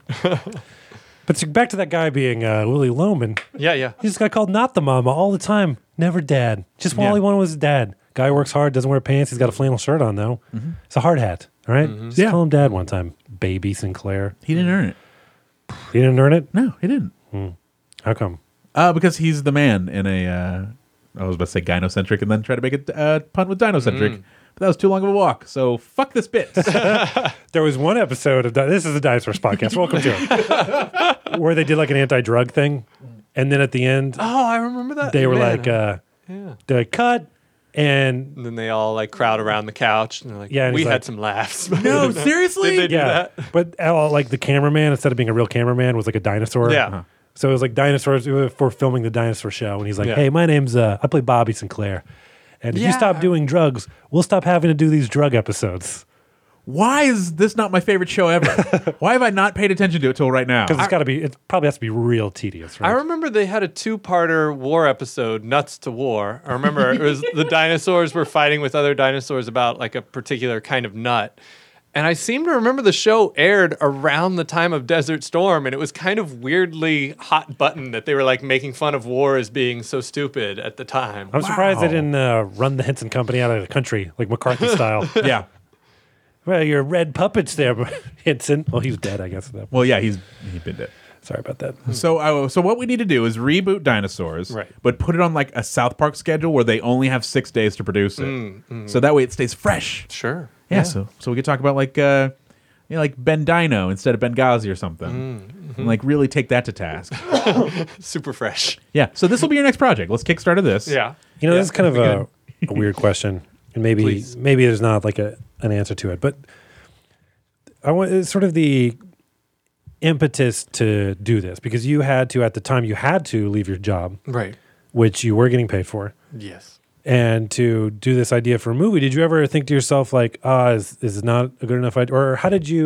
But so back to that guy being Willie Loman. Yeah. He just got called not the mama all the time. Never dad. Just all Yeah. he wanted was his dad. Guy works hard, doesn't wear pants. He's got a flannel shirt on though. It's a hard hat. All right. Just Yeah. call him dad one time. Baby Sinclair. He didn't earn it. He didn't earn it. No, he didn't. How come? Because he's the man in a. I was about to say gynocentric and then try to make a pun with dinocentric. But that was too long of a walk. So fuck this bit. There was one episode of this is the Dinosaurs podcast. Welcome to it, where they did like an anti-drug thing, And then at the end, Oh, I remember that. they were Man, like, yeah. they're like, cut. And And then they all like crowd around the couch and they're like, Yeah, and we he's had like- some laughs. No, seriously? Did they do yeah, that? but like the cameraman, instead of being a real cameraman, was like a dinosaur. Yeah. So it was like dinosaurs for filming the dinosaur show. And he's like, Yeah. hey, my name's, I play Bobby Sinclair. And if you Yeah. stop doing drugs, we'll stop having to do these drug episodes. Why is this not my favorite show ever? Why have I not paid attention to it till right now? Because it probably has to be real tedious, right? I remember they had a 2-parter war episode, Nuts to War. I remember it was the dinosaurs were fighting with other dinosaurs about like a particular kind of nut. And I seem to remember the show aired around the time of Desert Storm, and it was kind of weirdly hot button that they were like making fun of war as being so stupid at the time. I'm surprised they Wow. didn't run the Henson Company out of the country, like McCarthy style. yeah. Well, your red puppets there, Henson. Well, he's dead, I guess. At that point. Well, yeah, he been dead. Sorry about that. So what we need to do is reboot Dinosaurs, Right. but put it on like a South Park schedule where they only have 6 days to produce it, so that way it stays fresh. Sure. Yeah. So we could talk about like like Ben Dino instead of Benghazi or something, and like really take that to task. Super fresh. Yeah. So this will be your next project. Let's kickstart this. Yeah. You know, Yeah, this is kind of that'd a weird question, and maybe Please. there's not like an answer to it, but it's sort of the impetus to do this because you had to at the time you had to leave your job, Right. which you were getting paid for, Yes. and to do this idea for a movie. Did you ever think to yourself like, is it not a good enough idea, or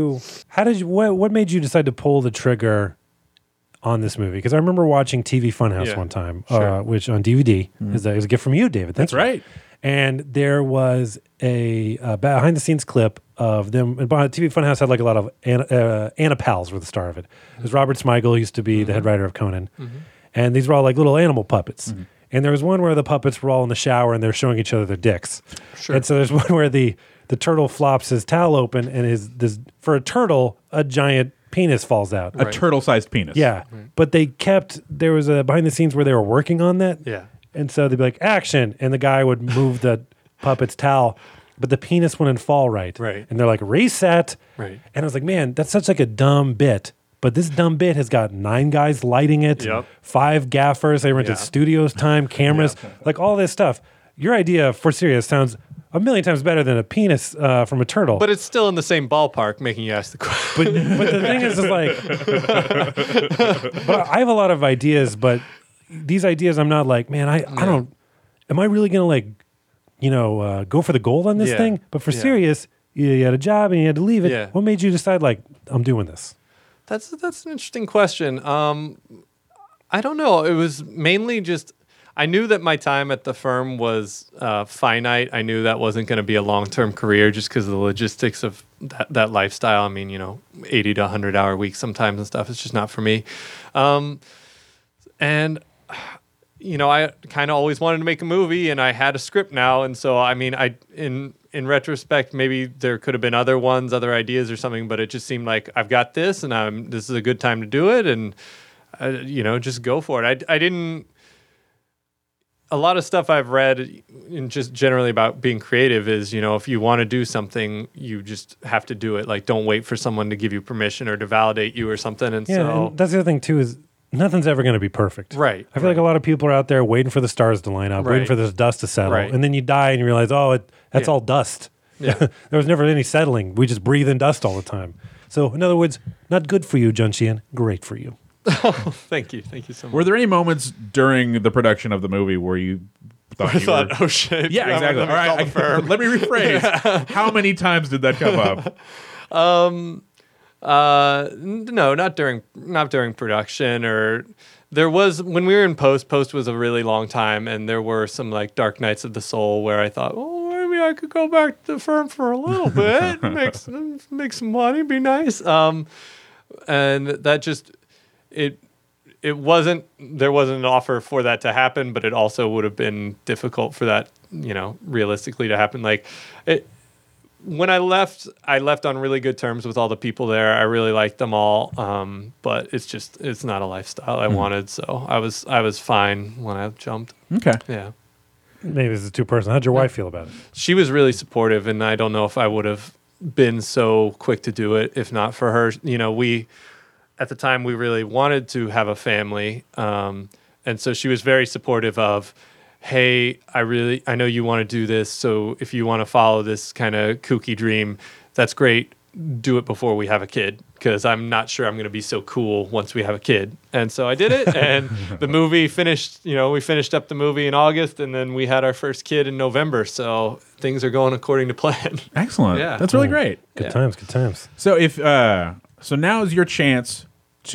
what made you decide to pull the trigger on this movie? Because I remember watching TV Funhouse Yeah. one time, Sure. which on DVD is a gift from you, David. That's right. And there was a behind the scenes clip of them. And TV Funhouse had like a lot of Anna Pals were the star of it. It was Robert Smigel, who used to be the head writer of Conan. And these were all like little animal puppets. And there was one where the puppets were all in the shower and they're showing each other their dicks. Sure. And so there's one where the turtle flops his towel open and for a turtle, a giant penis falls out. A turtle-sized penis. Yeah. But there was a behind the scenes where they were working on that. Yeah. And so they'd be like, action. And the guy would move the puppet's towel, but the penis wouldn't fall right. Right. And they're like, reset. Right. And I was like, man, that's such like a dumb bit. But this dumb bit has got 9 guys lighting it, Yep. 5 gaffers. They rented Yeah. studios time, cameras, like all this stuff. Your idea for serious sounds a million times better than a penis from a turtle. But it's still in the same ballpark, making you ask the question. But the thing is like, but I have a lot of ideas, but these ideas I'm not like, man, I don't, am I really going to like, go for the gold on this Yeah. thing? But for Yeah. serious, you had a job and you had to leave it. Yeah. What made you decide like, I'm doing this? That's an interesting question. I don't know. It was mainly just I knew that my time at the firm was finite. I knew that wasn't going to be a long-term career just because of the logistics of that lifestyle. I mean, 80 to 100-hour weeks sometimes and stuff. It's just not for me. And I kind of always wanted to make a movie, and I had a script now, and so I mean, in retrospect, maybe there could have been other ones, other ideas or something, but it just seemed like I've got this, and this is a good time to do it, and just go for it. I didn't. A lot of stuff I've read, in just generally about being creative, is if you want to do something, you just have to do it. Like, don't wait for someone to give you permission or to validate you or something. And Yeah, so and that's the other thing too is nothing's ever going to be perfect. Right. I feel like a lot of people are out there waiting for the stars to line up, waiting Right. for this dust to settle, Right. and then you die and you realize, that's Yeah. all dust. Yeah. There was never any settling. We just breathe in dust all the time. So, in other words, not good for you, Jun Sheehan. Great for you. Thank you so much. Were there any moments during the production of the movie where you thought I you thought, were... oh shit. Yeah, exactly. All Let me right, call the firm. let me rephrase. How many times did that come up? No, not during production. Or there was when we were in post was a really long time, and there were some like dark nights of the soul where I thought, oh, maybe I could go back to the firm for a little bit, make some money, be nice. And that just it wasn't there wasn't an offer for that to happen, but it also would have been difficult for that realistically to happen. Like when I left on really good terms with all the people there. I really liked them all, but it's not a lifestyle I wanted. So I was fine when I jumped. Okay. Yeah, Maybe this is too personal. How'd your wife feel about it? she was really supportive, and I don't know if I would have been so quick to do it if not for her. at the time we really wanted to have a family, and so she was very supportive of, hey, I know you want to do this, so if you want to follow this kind of kooky dream, that's great. Do it before we have a kid, because I'm not sure I'm going to be so cool once we have a kid. And so I did it, and the movie finished, we finished up the movie in August, and then we had our first kid in November, so things are going according to plan. Excellent. Yeah. That's really great. Good times, good times. So if so now is your chance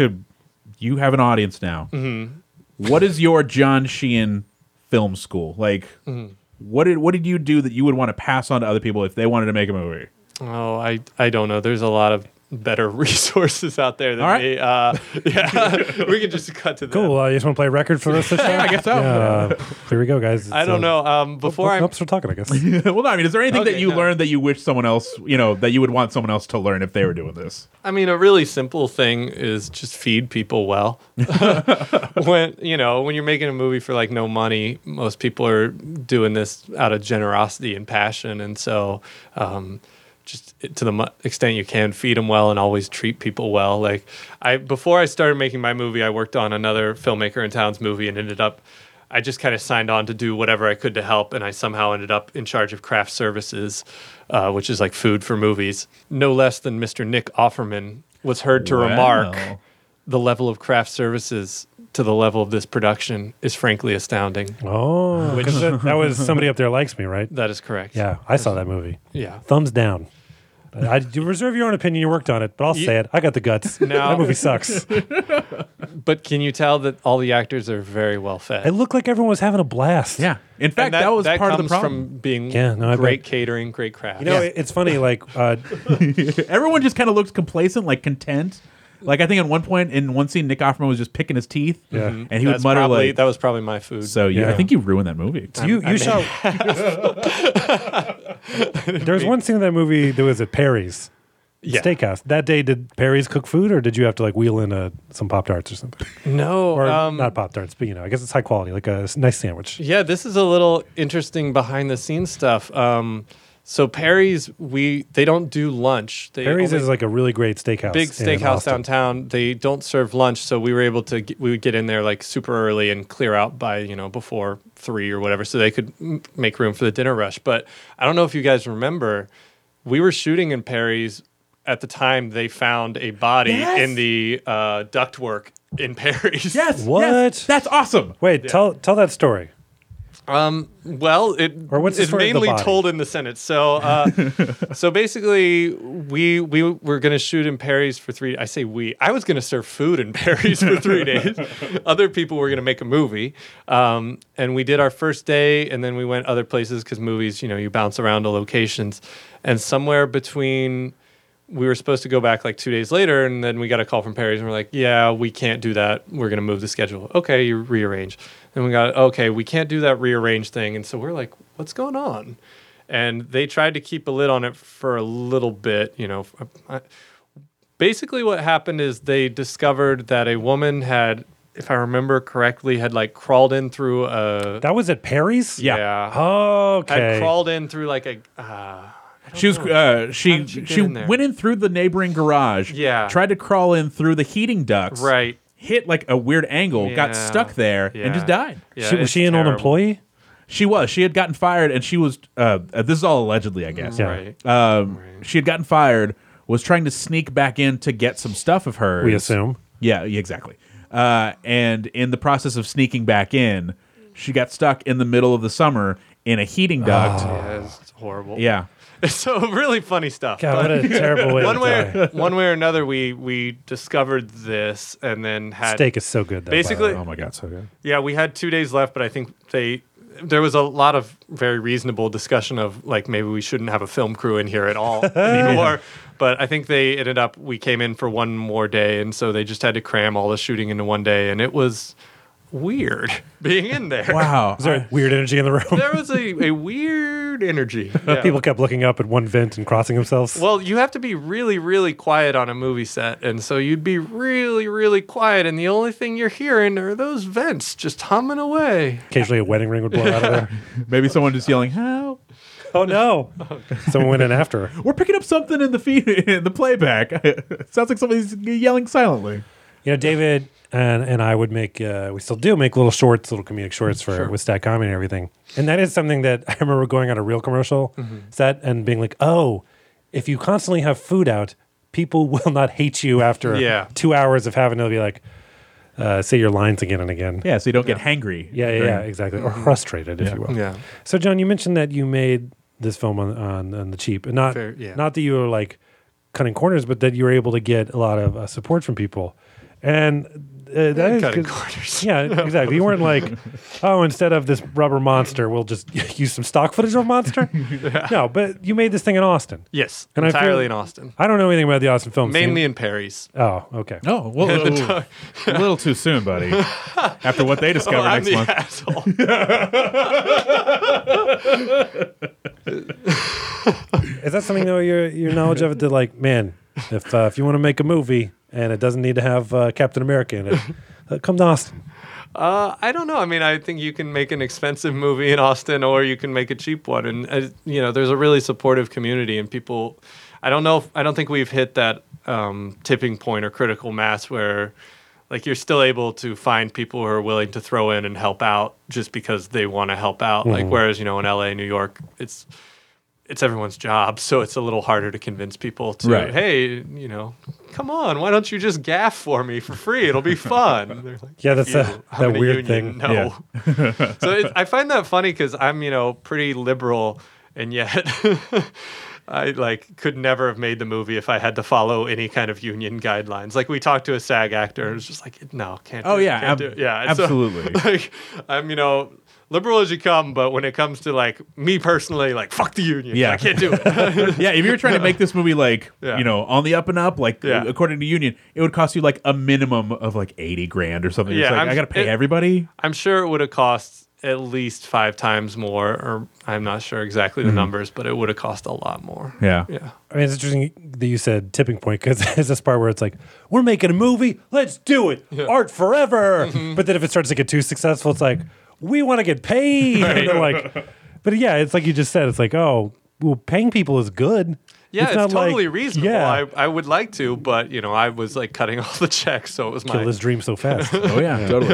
you have an audience now. What is your John Sheehan film school? Like what did you do that you would want to pass on to other people if they wanted to make a movie? Oh, I don't know. There's a lot of better resources out there than All right. me. Yeah, we can just cut to that. Cool. You just want to play a record for the rest of the show? I guess so. Here we go, guys. I don't know. Before I Oops, we're talking, I guess. Well, no, I mean, is there anything Okay, that you no. learned that you wish someone else, that you would want someone else to learn if they were doing this? I mean, a really simple thing is just feed people well. when you're making a movie for like no money, most people are doing this out of generosity and passion, and so just to the extent you can, feed them well and always treat people well. Like before I started making my movie, I worked on another filmmaker in town's movie and I just kind of signed on to do whatever I could to help, and I somehow ended up in charge of craft services, which is like food for movies. No less than Mr. Nick Offerman was heard to remark, the level of craft services to the level of this production is frankly astounding. Oh, because that was Somebody Up There Likes Me, right? That is correct. Yeah, I saw that movie. Yeah. Thumbs down. You reserve your own opinion. You worked on it, but I'll say it. I got the guts. No. That movie sucks. But can you tell that all the actors are very well fed? It looked like everyone was having a blast. Yeah. In fact, And that was part of the comes problem. from being I great bet. catering, great craft. It's funny. Like, Everyone just kind of looked complacent, like content. Like I think at one point in one scene, Nick Offerman was just picking his teeth, and he would mutter like, that was probably my food. So I think you ruined that movie. you shot. There was one scene in that movie that was at Perry's Steakhouse. That day, did Perry's cook food, or did you have to like wheel in some Pop-Tarts or something? No, Or not Pop-Tarts, but I guess it's high quality, like a nice sandwich. Yeah, this is a little interesting behind the scenes stuff. So Perry's, they don't do lunch. Perry's is like a really great steakhouse. big in steakhouse Austin. downtown. They don't serve lunch, so we were able to we would get in there like super early and clear out by before 3 or whatever, so they could make room for the dinner rush. But I don't know if you guys remember, we were shooting in Perry's. At the time, they found a body in the ductwork in Perry's. Yes. What? Yes, that's awesome. Wait, tell that story. Well, Or what's the it's story of the mainly body? told in the Senate. So, so basically, we were going to shoot in Perry's for 3. I say we. I was going to serve food in Perry's for 3 days. Other people were going to make a movie, and we did our first day, and then we went other places because movies, you bounce around to locations, and somewhere between. We were supposed to go back like 2 days later, and then we got a call from Perry's, and we're like, yeah, we can't do that. We're going to move the schedule. Okay, you rearrange. And we got, okay, we can't do that rearrange thing. And so we're like, what's going on? And they tried to keep a lid on it for a little bit. Basically what happened is they discovered that a woman had, if I remember correctly, had like crawled in through a... That was at Perry's? Yeah. Okay. Had crawled in through like a... She was she get in there? went in through the neighboring garage. Yeah. Tried to crawl in through the heating ducts. Right. Hit like a weird angle, got Yeah. stuck there, and just died. Yeah, Was she an old terrible. employee? She was. She had gotten fired, and she was. This is all allegedly, I guess. Right. She had gotten fired. Was trying to sneak back in to get some stuff of hers. We assume. Yeah, exactly. And in the process of sneaking back in, she got stuck in the middle of the summer in a heating duct. Yeah, it's horrible. Yeah. So really funny stuff. God, But what a terrible way to die. one way or another, we discovered this and then had Steak is so good. Though, Basically- by the way. Oh my God, so good. Yeah, we had 2 days left, but I think there was a lot of very reasonable discussion of like maybe we shouldn't have a film crew in here at all anymore. But I think we came in for one more day, and so they just had to cram all the shooting into one day, and it was weird being in there. Wow. Was there weird energy in the room? There was a weird energy. Yeah. People kept looking up at one vent and crossing themselves. Well, you have to be really, really quiet on a movie set. And so you'd be really, really quiet. And the only thing you're hearing are those vents just humming away. Occasionally a wedding ring would blow out of there. Maybe someone just yelling, "Help!" Oh no! Someone went in after her. We're picking up something in the feed, in the playback. It sounds like somebody's yelling silently. You know, David and I would make, we still do make little shorts, little comedic shorts with Stat Comedy and everything. And that is something that I remember going on a real commercial set and being like, oh, if you constantly have food out, people will not hate you after 2 hours of having to be like, say your lines again and again. Yeah, so you don't get hangry. Yeah, exactly. Or frustrated, if you will. Yeah. So, John, you mentioned that you made this film on the cheap, and not that you were like cutting corners, but that you were able to get a lot of support from people. And that is cutting corners. Yeah, exactly. You weren't like, oh, instead of this rubber monster, we'll just use some stock footage of a monster. No, but you made this thing in Austin. Yes, And entirely in Austin. I don't know anything about the Austin film scene. Mainly in Perry's. Oh, okay. Oh, well, a little too soon, buddy. After what they discover I'm next the month. asshole. Is that something though? Your knowledge of it? That like, man, if you want to make a movie and it doesn't need to have Captain America in it, come to Austin. I don't know. I mean, I think you can make an expensive movie in Austin, or you can make a cheap one. And there's a really supportive community, and people. I don't think we've hit that tipping point or critical mass where, like, you're still able to find people who are willing to throw in and help out just because they want to help out. Like, whereas in LA, New York, it's everyone's job, so it's a little harder to convince people to, hey, come on, why don't you just gaff for me for free? It'll be fun. They're like, Yeah, that's that weird union. thing. No. Yeah. So I find that funny because I'm, pretty liberal, and yet I could never have made the movie if I had to follow any kind of union guidelines. Like, we talked to a SAG actor, and it was just like, no, can't. Oh, yeah, can't do it. Yeah, absolutely. So, I'm, liberal as you come, but when it comes to me personally, fuck the union. Yeah. I can't do it. Yeah, if you were trying to make this movie on the up and up, according to union, it would cost you a minimum of $80,000 or something. Yeah, it's I got to pay everybody. I'm sure it would have cost at least 5 times more, or I'm not sure exactly the numbers, but it would have cost a lot more. Yeah. Yeah. I mean, it's interesting that you said tipping point, because there's this part where it's like, we're making a movie, let's do it, art forever. But then if it starts to get too successful, it's like, we want to get paid. Right. And they're like, but yeah, it's like you just said, it's like, oh, well, paying people is good. Yeah, it's not totally like, reasonable. Yeah, I would like to, but I was cutting all the checks, so it was kill this dream so fast. Oh, yeah, totally.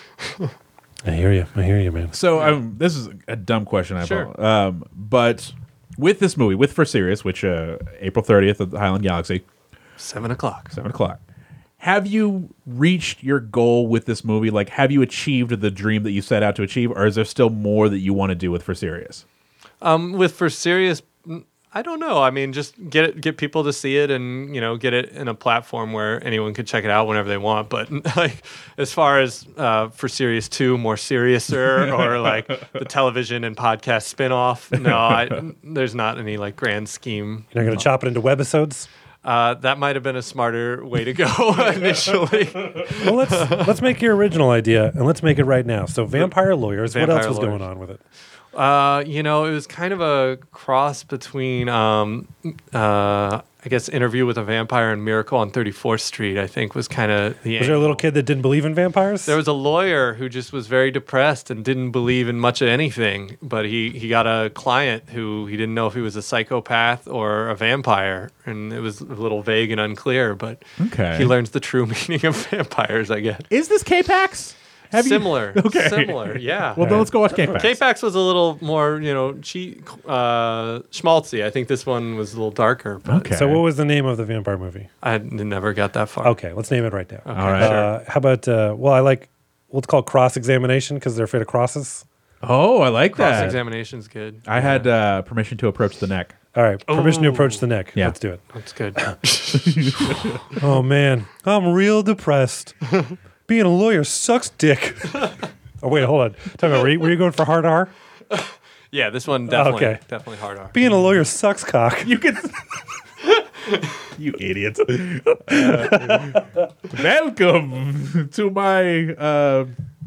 I hear you, man. So this is a dumb question, Sure. but with this movie, with For Serious, which April 30th at the Highland Galaxy, 7 o'clock. 7 o'clock. Have you reached your goal with this movie? Have you achieved the dream that you set out to achieve, or is there still more that you want to do with For Serious? With For Serious, I don't know. I mean, just get people to see it, and get it in a platform where anyone can check it out whenever they want. But as far as For Serious 2, more seriouser, or the television and podcast spinoff, no, there's not any grand scheme. You're not going to chop it into webisodes? That might have been a smarter way to go initially. Well, let's make your original idea, and let's make it right now. So, Vampire Lawyers. What else was going on with it? It was kind of a cross between, I guess, Interview with a Vampire and Miracle on 34th Street, I think, was kind of the Was there a little kid that didn't believe in vampires? There was a lawyer who just was very depressed and didn't believe in much of anything, but he got a client who he didn't know if he was a psychopath or a vampire, and it was a little vague and unclear, but he learns the true meaning of vampires, I guess. Is this K-Pax? Similar, Okay. Yeah. Well, then let's go watch K-Pax. K-Pax was a little more, schmaltzy. I think this one was a little darker. But Okay. So, what was the name of the vampire movie? I never got that far. Okay, let's name it right now. Okay, All right. sure. How about, I like, let's call it cross-examination, because they're afraid of crosses. Oh, I like that. Cross-examination's good. I had permission to approach the neck. All right, permission to Oh. approach the neck. Yeah. Let's do it. That's good. Oh, man, I'm real depressed. Being a lawyer sucks dick. Oh, wait, hold on. Tell me, were you going for hard R? Yeah, this one definitely, Okay. definitely hard R. Being a lawyer sucks cock. You can. You idiot. Welcome to my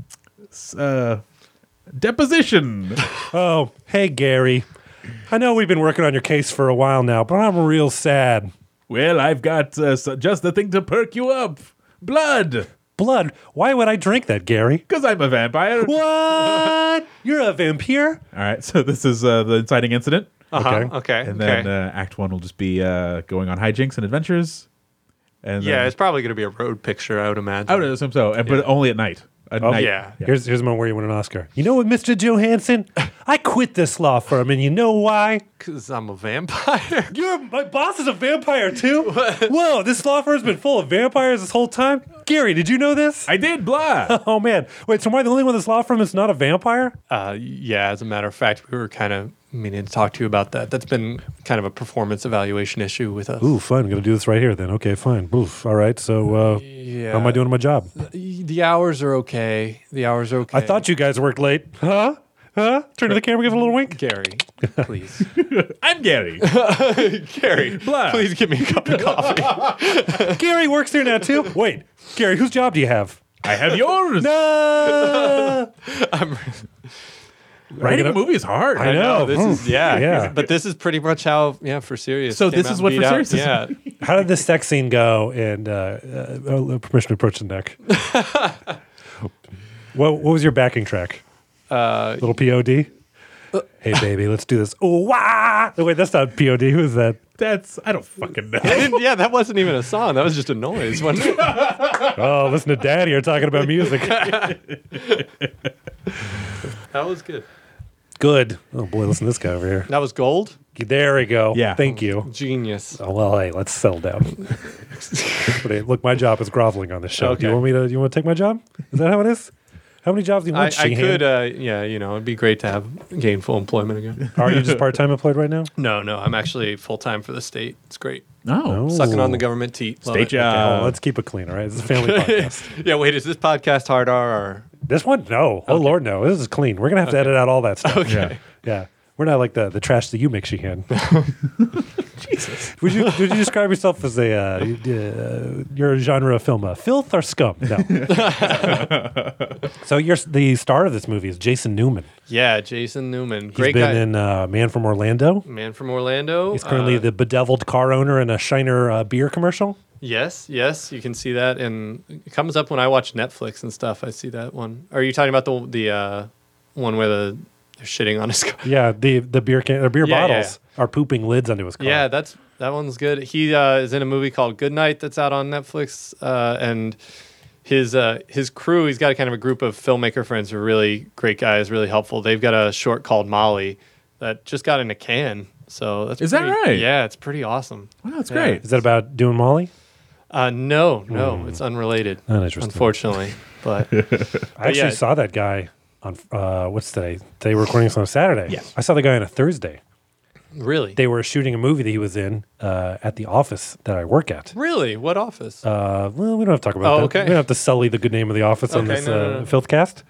deposition. Oh, hey, Gary. I know we've been working on your case for a while now, but I'm real sad. Well, I've got just the thing to perk you up. Blood. blood. Why would I drink that, Gary? Because I'm a vampire. What? You're a vampire? All right, so this is the inciting incident. Okay. And then Act 1 will just be going on hijinks and adventures. And Yeah, then, it's probably going to be a road picture, I would imagine. I would assume so, but only at night. At night. yeah. Here's a moment where you win an Oscar. You know what, Mr. Johansson? I quit this law firm, and you know why? Because I'm a vampire. My boss is a vampire too. Whoa, this law firm's been full of vampires this whole time. Gary, did you know this? I did, blah. Oh man, wait. So am I the only one in this law firm that's not a vampire? Yeah, as a matter of fact, we were kind of meaning to talk to you about that. That's been kind of a performance evaluation issue with us. Ooh, fine. I'm gonna do this right here then. Okay, fine. Oof. All right. So Yeah. how am I doing my job? The hours are okay. I thought you guys worked late. Huh? Turn to the camera, give it a little wink. Gary, please. I'm Gary. Gary, Blah. please give me a cup of coffee. Gary works there now too. Wait, Gary, whose job do you have? I have yours. No. Writing a movie is hard. I know. This is Yeah. But this is pretty much how For Serious. So came this out is and what beat For out. Serious is. Yeah. How did this sex scene go? And permission to approach the neck. What was your backing track? Little POD. Hey baby, let's do this. Oh wah! Oh, wait, that's not POD. Who is that? I don't fucking know. Yeah, that wasn't even a song. That was just a noise, wasn't it? Oh, listen to Daddy. You're talking about music. That was good. Good. Oh boy, listen to this guy over here. That was gold. There we go. Yeah. Thank you. Genius. Oh, well, hey, let's settle down. But, hey, look, my job is groveling on this show. Do Okay. you want to take my job? Is that how it is? How many jobs do you want? I Sheehan? could, it'd be great to have gainful employment again. Are you just part-time employed right now? No, I'm actually full time for the state. It's great. No. Sucking on the government teat. Love State it. job. Oh, let's keep it clean, all right? This is a family podcast. Yeah, wait, is this podcast hard R or? This one? No. Oh, Lord, no. This is clean. We're going to have to edit out all that stuff. Okay. Yeah. We're not like the trash that you make, Sheehan. Jesus. Would you describe yourself as your genre of film, filth or scum? No. So the star of this movie is Jason Newman. Yeah, Jason Newman. He's Great been guy. in Man from Orlando. Man from Orlando. He's currently the bedeviled car owner in a Shiner beer commercial. Yes, you can see that, and it comes up when I watch Netflix and stuff. I see that one. Are you talking about the one where they're shitting on his car? Yeah, the beer bottles are pooping lids onto his car. Yeah, that one's good. He is in a movie called Good Night that's out on Netflix, and his crew. He's got a kind of a group of filmmaker friends who are really great guys, really helpful. They've got a short called Molly that just got in a can. So that's Is that right? Yeah, it's pretty awesome. Wow, that's great. Is that about doing Molly? No, it's unrelated. Uninteresting. Unfortunately, but I actually saw that guy on what's today? They were recording this on a Saturday. Yes. I saw the guy on a Thursday. really, They were shooting a movie that he was in at the office that I work at. really, what office? Well, we don't have to talk about that. okay. We don't have to sully the good name of the office on Okay, this no. filth cast,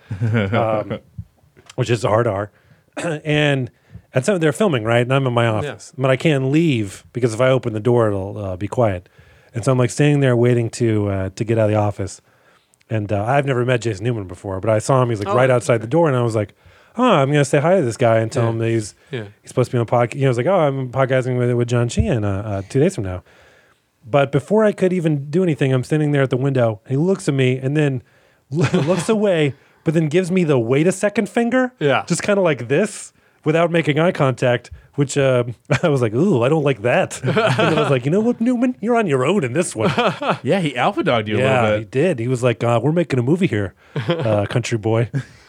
which is a hard R. and so they're filming, right? And I'm in my office, but I can't leave because if I open the door, it'll be quiet. And so I'm like standing there waiting to get out of the office. And I've never met Jason Newman before, but I saw him. He's like right outside the door, and I was like, "Oh, I'm gonna say hi to this guy and tell him that he's supposed to be on a podcast." You know, I was like, "Oh, I'm podcasting with John Sheehan 2 days from now." But before I could even do anything, I'm standing there at the window. And he looks at me and then looks away, but then gives me the wait a second finger. Yeah. Just kind of like this without making eye contact, which I was like, ooh, I don't like that. And then I was like, you know what, Newman? You're on your own in this one. Yeah, he alpha dogged you a Yeah, little he bit. did. He was like, we're making a movie here, country boy.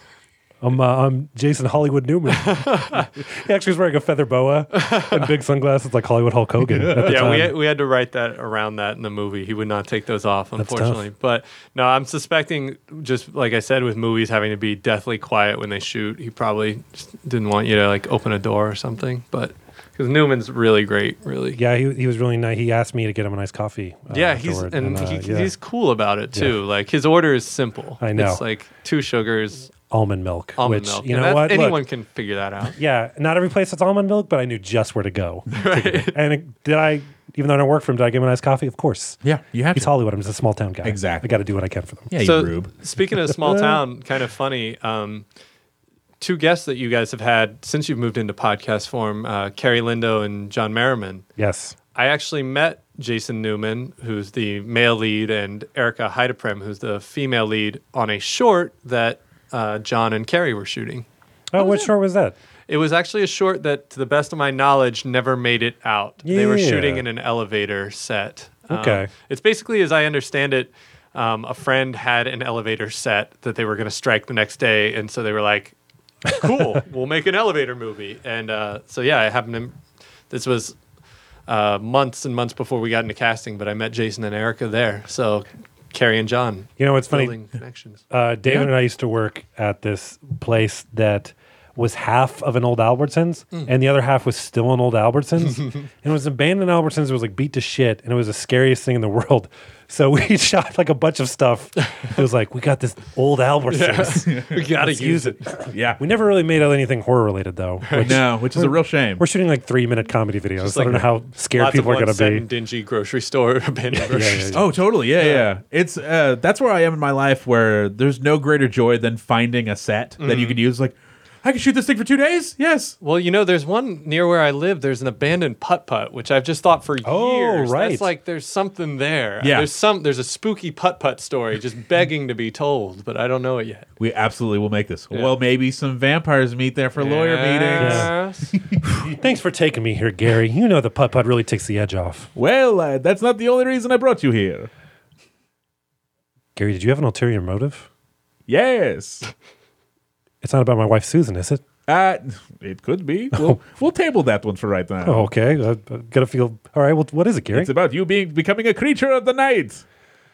I'm Jason Hollywood Newman. He actually was wearing a feather boa and big sunglasses like Hollywood Hulk Hogan at the time. we had to write that around that in the movie. He would not take those off, unfortunately. But no, I'm suspecting, just like I said, with movies having to be deathly quiet when they shoot, he probably just didn't want you to like open a door or something. But because Newman's really great, really. Yeah, he was really nice. He asked me to get him a nice coffee. Yeah, afterward, he's cool about it too. Like his order is simple. I know. It's like 2 sugars, almond milk. almond which, milk. you And know what? anyone Look, can figure that out. yeah, not every place has almond milk, but I knew just where to go. And did I, even though I don't work for him, did I give him a nice coffee? Of course. Yeah, you have He's to. Hollywood. I'm just a small town guy. Exactly. I got to do what I can for them. Yeah, So you rube. speaking of small town, kind of funny. 2 guests that you guys have had since you've moved into podcast form, Carrie Lindo and John Merriman. Yes. I actually met Jason Newman, who's the male lead, and Erica Heideprem, who's the female lead, on a short that John and Carrie were shooting. Oh, what short was that? It was actually a short that, to the best of my knowledge, never made it out. They were Yeah. shooting in an elevator set. Okay. It's basically, as I understand it, a friend had an elevator set that they were going to strike the next day, and so they were like, cool, we'll make an elevator movie. And so, yeah, I happened to, this was months and months before we got into casting, but I met Jason and Erica there. So Carrie and John. You know what's funny? Building connections. David and I used to work at this place that was half of an old Albertsons, and the other half was still an old Albertsons. And it was abandoned Albertsons. It was like beat to shit, and it was the scariest thing in the world. So we shot like a bunch of stuff. It was like, we got this old Albertsons. We got to Let's use it. Yeah. We never really made anything horror related though. Which is a real shame. We're shooting like 3-minute comedy videos. Just I don't know like how scared Lots people of are going ones to set be. in dingy grocery store, abandoned grocery yeah. store. Oh, totally. Yeah. It's that's where I am in my life, where there's no greater joy than finding a set that you can use. Like, I can shoot this thing for 2 days. Yes. Well, you know, there's one near where I live. There's an abandoned putt-putt, which I've just thought for Oh, years. right. That's like there's something there. Yeah. There's a spooky putt-putt story just begging to be told, but I don't know it yet. We absolutely will make this. Well, maybe some vampires meet there for lawyer meetings. Yes. Thanks for taking me here, Gary. You know the putt-putt really takes the edge off. Well, that's not the only reason I brought you here. Gary, did you have an ulterior motive? Yes. It's not about my wife, Susan, is it? It could be. We'll table that one for right now. Oh, okay. I gotta feel... All right, well, what is it, Gary? It's about you becoming a creature of the night.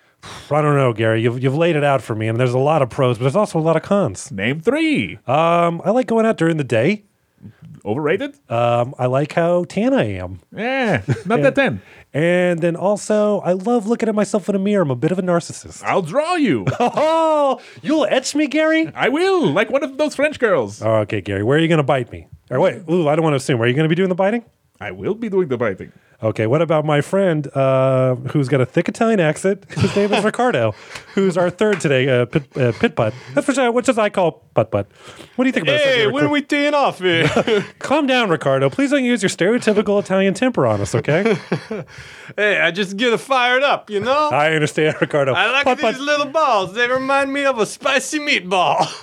I don't know, Gary. You've laid it out for me, and there's a lot of pros, but there's also a lot of cons. Name 3. I like going out during the day. Overrated? I like how tan I am. Not that 10. And then also, I love looking at myself in a mirror. I'm a bit of a narcissist. I'll draw you. Oh, you'll etch me, Gary? I will, like one of those French girls. Oh, okay, Gary. Where are you going to bite me? Or wait, I don't want to assume. Are you going to be doing the biting? I will be doing the biting. Okay, what about my friend who's got a thick Italian accent? His name is Ricardo, who's our third today, Pit Putt. That's what I call Putt Putt. What do you think about Hey, this? when are we teeing off here? Calm down, Ricardo. Please don't use your stereotypical Italian temper on us, okay? Hey, I just get fired up, you know? I understand, Ricardo. I like Putt these Putt. little balls. They remind me of a spicy meatball.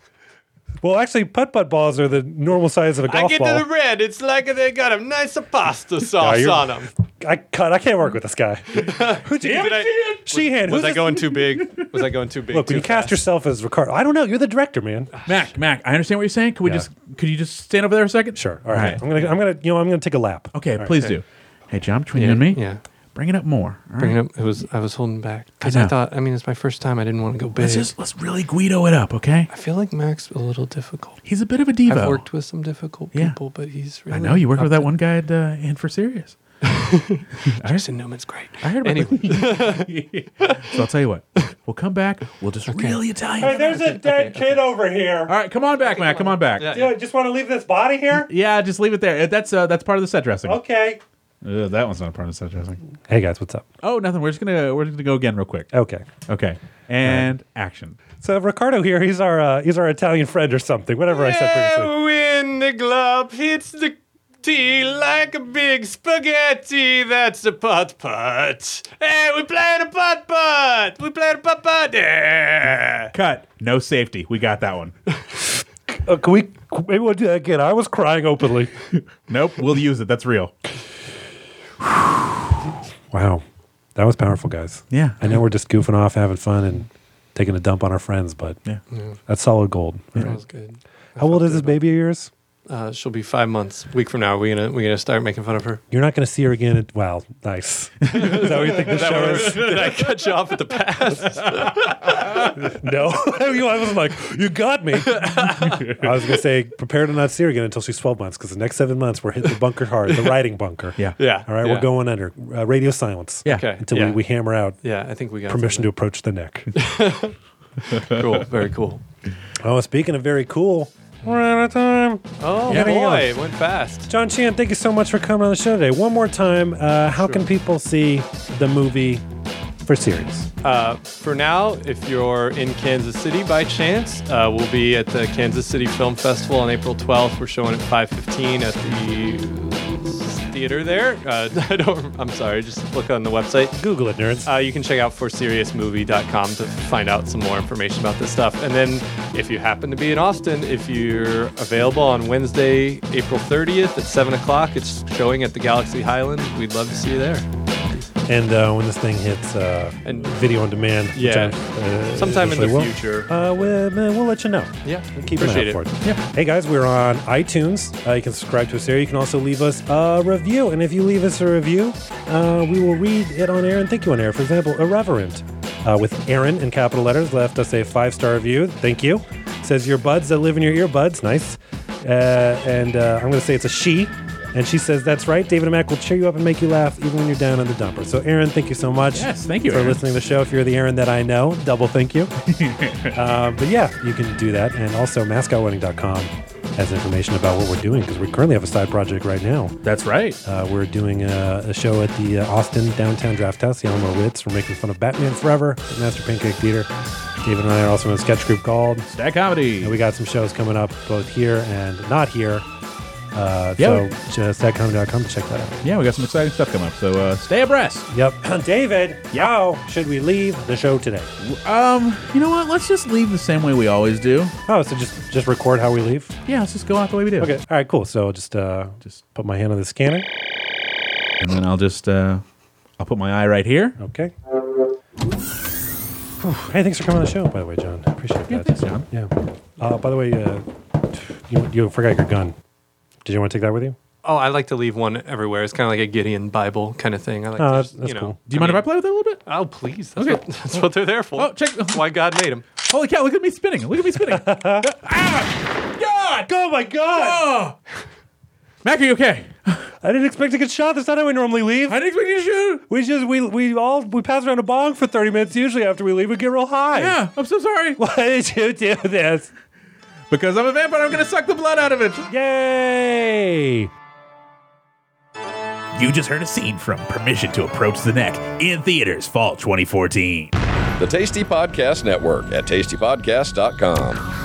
Well, actually, Putt Putt balls are the normal size of a I golf get ball. to the red. It's like they got a nice pasta sauce you're- on them. I can't work with this guy. Who'd you Sheehan. Was who's I this- going too big? Was I going too big? Look, when too you cast fast? yourself as Ricardo, I don't know. You're the director, man. Mac, I understand what you're saying. Could you just stand over there a second? Sure. All right. I'm gonna take a lap. Okay, please do. Hey, John, between you and me, Yeah. bring it up more. All Bring right? it up. I was holding back because I I know. thought. I mean, it's my first time. I didn't want to go big. Let's really Guido it up, okay? I feel like Mac's a little difficult. He's a bit of a diva. I've worked with some difficult Yeah. people, but he's really. I know you worked with up that one guy at In for Serious. to- Jason Newman's great. I heard about Anyway, So I'll tell you what. We'll come back. We'll just really Italian. Hey, there's a dead kid over here. All right, come on back, Mac. Come on back. Yeah. Yeah, Just want to leave this body here? just leave it there. That's part of the set dressing. Okay. That one's not part of the set dressing. Hey guys, what's up? Oh, nothing. We're just gonna go again real quick. Okay. Okay. And action. So Ricardo here, he's our Italian friend or something. Whatever I said previously. when the glove hits the tee like a big spaghetti, that's a putt-putt. Hey, we playing a putt-putt. We playing a putt-putt. Yeah. Cut. No safety. We got that one. Maybe we'll do that again. I was crying openly. Nope. We'll use it. That's real. Wow. That was powerful, guys. Yeah. I know we're just goofing off, having fun, and taking a dump on our friends, but Yeah. that's solid gold. That was good. How old is this baby of yours? She'll be 5 months. A week from now, we're gonna start making fun of her. You're not going to see her again. Wow, nice. Is that what you think this show is? Did I cut you off at the pass? No. I was like, you got me. I was going to say, prepare to not see her again until she's 12 months, because the next 7 months, we're hitting the bunker hard, the riding bunker. Yeah. Yeah. All right, we're going under. Radio silence. Yeah. Okay. Until yeah. we hammer out Yeah, I think we got permission to approach the neck. Cool. Very cool. Oh, speaking of very cool, we're out of time. Oh Yeah, there you boy, go. it went fast. John Chan, thank you so much for coming on the show today. One more time, how can people see the movie for series? For now, if you're in Kansas City by chance, we'll be at the Kansas City Film Festival on April 12th. We're showing at 5:15 at the theater there. I'm sorry, just look on the website. Google it, nerds. You can check out forseriousmovie.com to find out some more information about this stuff. And then if you happen to be in Austin, if you're available on Wednesday, April 30th at 7 o'clock, it's showing at the Galaxy Highland. We'd love to see you there. And when this thing hits video on demand, Yeah. which Sometime in the eventually future. we'll let you know. Yeah, Keep an eye appreciate out it. for it. Yeah. Hey guys, we're on iTunes. You can subscribe to us there. You can also leave us a review. And if you leave us a review, we will read it on air and thank you on air. For example, Irreverent with Aaron in capital letters left us a 5-star review. Thank you. Says your buds that live in your earbuds. Nice. And I'm going to say it's a she. And she says, that's right, David and Mac will cheer you up and make you laugh even when you're down in the dumper. So, Aaron, thank you so much. Yes, thank you, for Aaron. listening to the show. If you're the Aaron that I know, double thank you. But yeah, you can do that. And also, mascotwedding.com has information about what we're doing because we currently have a side project right now. That's right. We're doing a show at the Austin Downtown Draft House, the Alamo Ritz. We're making fun of Batman Forever at Master Pancake Theater. David and I are also in a sketch group called Stack Comedy. And we got some shows coming up both here and not here. Yeah. So stackcomedy.com to check that out. Yeah, we got some exciting stuff coming up, so stay abreast. Yep. David, how should we leave the show today? You know what? Let's just leave the same way we always do. Oh, so just record how we leave? Yeah, let's just go out the way we do. Okay. All right, cool. So just put my hand on the scanner. And then I'll just I'll put my eye right here. Okay. Whew. Hey, thanks for coming on the show, by the way, John. I appreciate that. Yeah, thanks, John. Yeah. By the way, you forgot your gun. Did you want to take that with you? Oh, I like to leave one everywhere. It's kind of like a Gideon Bible kind of thing. I like to that's just, cool. Do you mind if I play with it a little bit? Oh, please. Okay. That's what they're there for. Oh, check. That's why God made them. Holy cow, look at me spinning. Look at me spinning. God! Oh my God! Oh! Mac, are you okay? I didn't expect to get shot. That's not how we normally leave. I didn't expect you to shoot. We pass around a bong for 30 minutes. Usually after we leave, we get real high. Yeah, I'm so sorry. Why did you do this? Because I'm a vampire, I'm going to suck the blood out of it. Yay! You just heard a scene from Permission to Approach the Neck in theaters fall 2014. The Tasty Podcast Network at tastypodcast.com.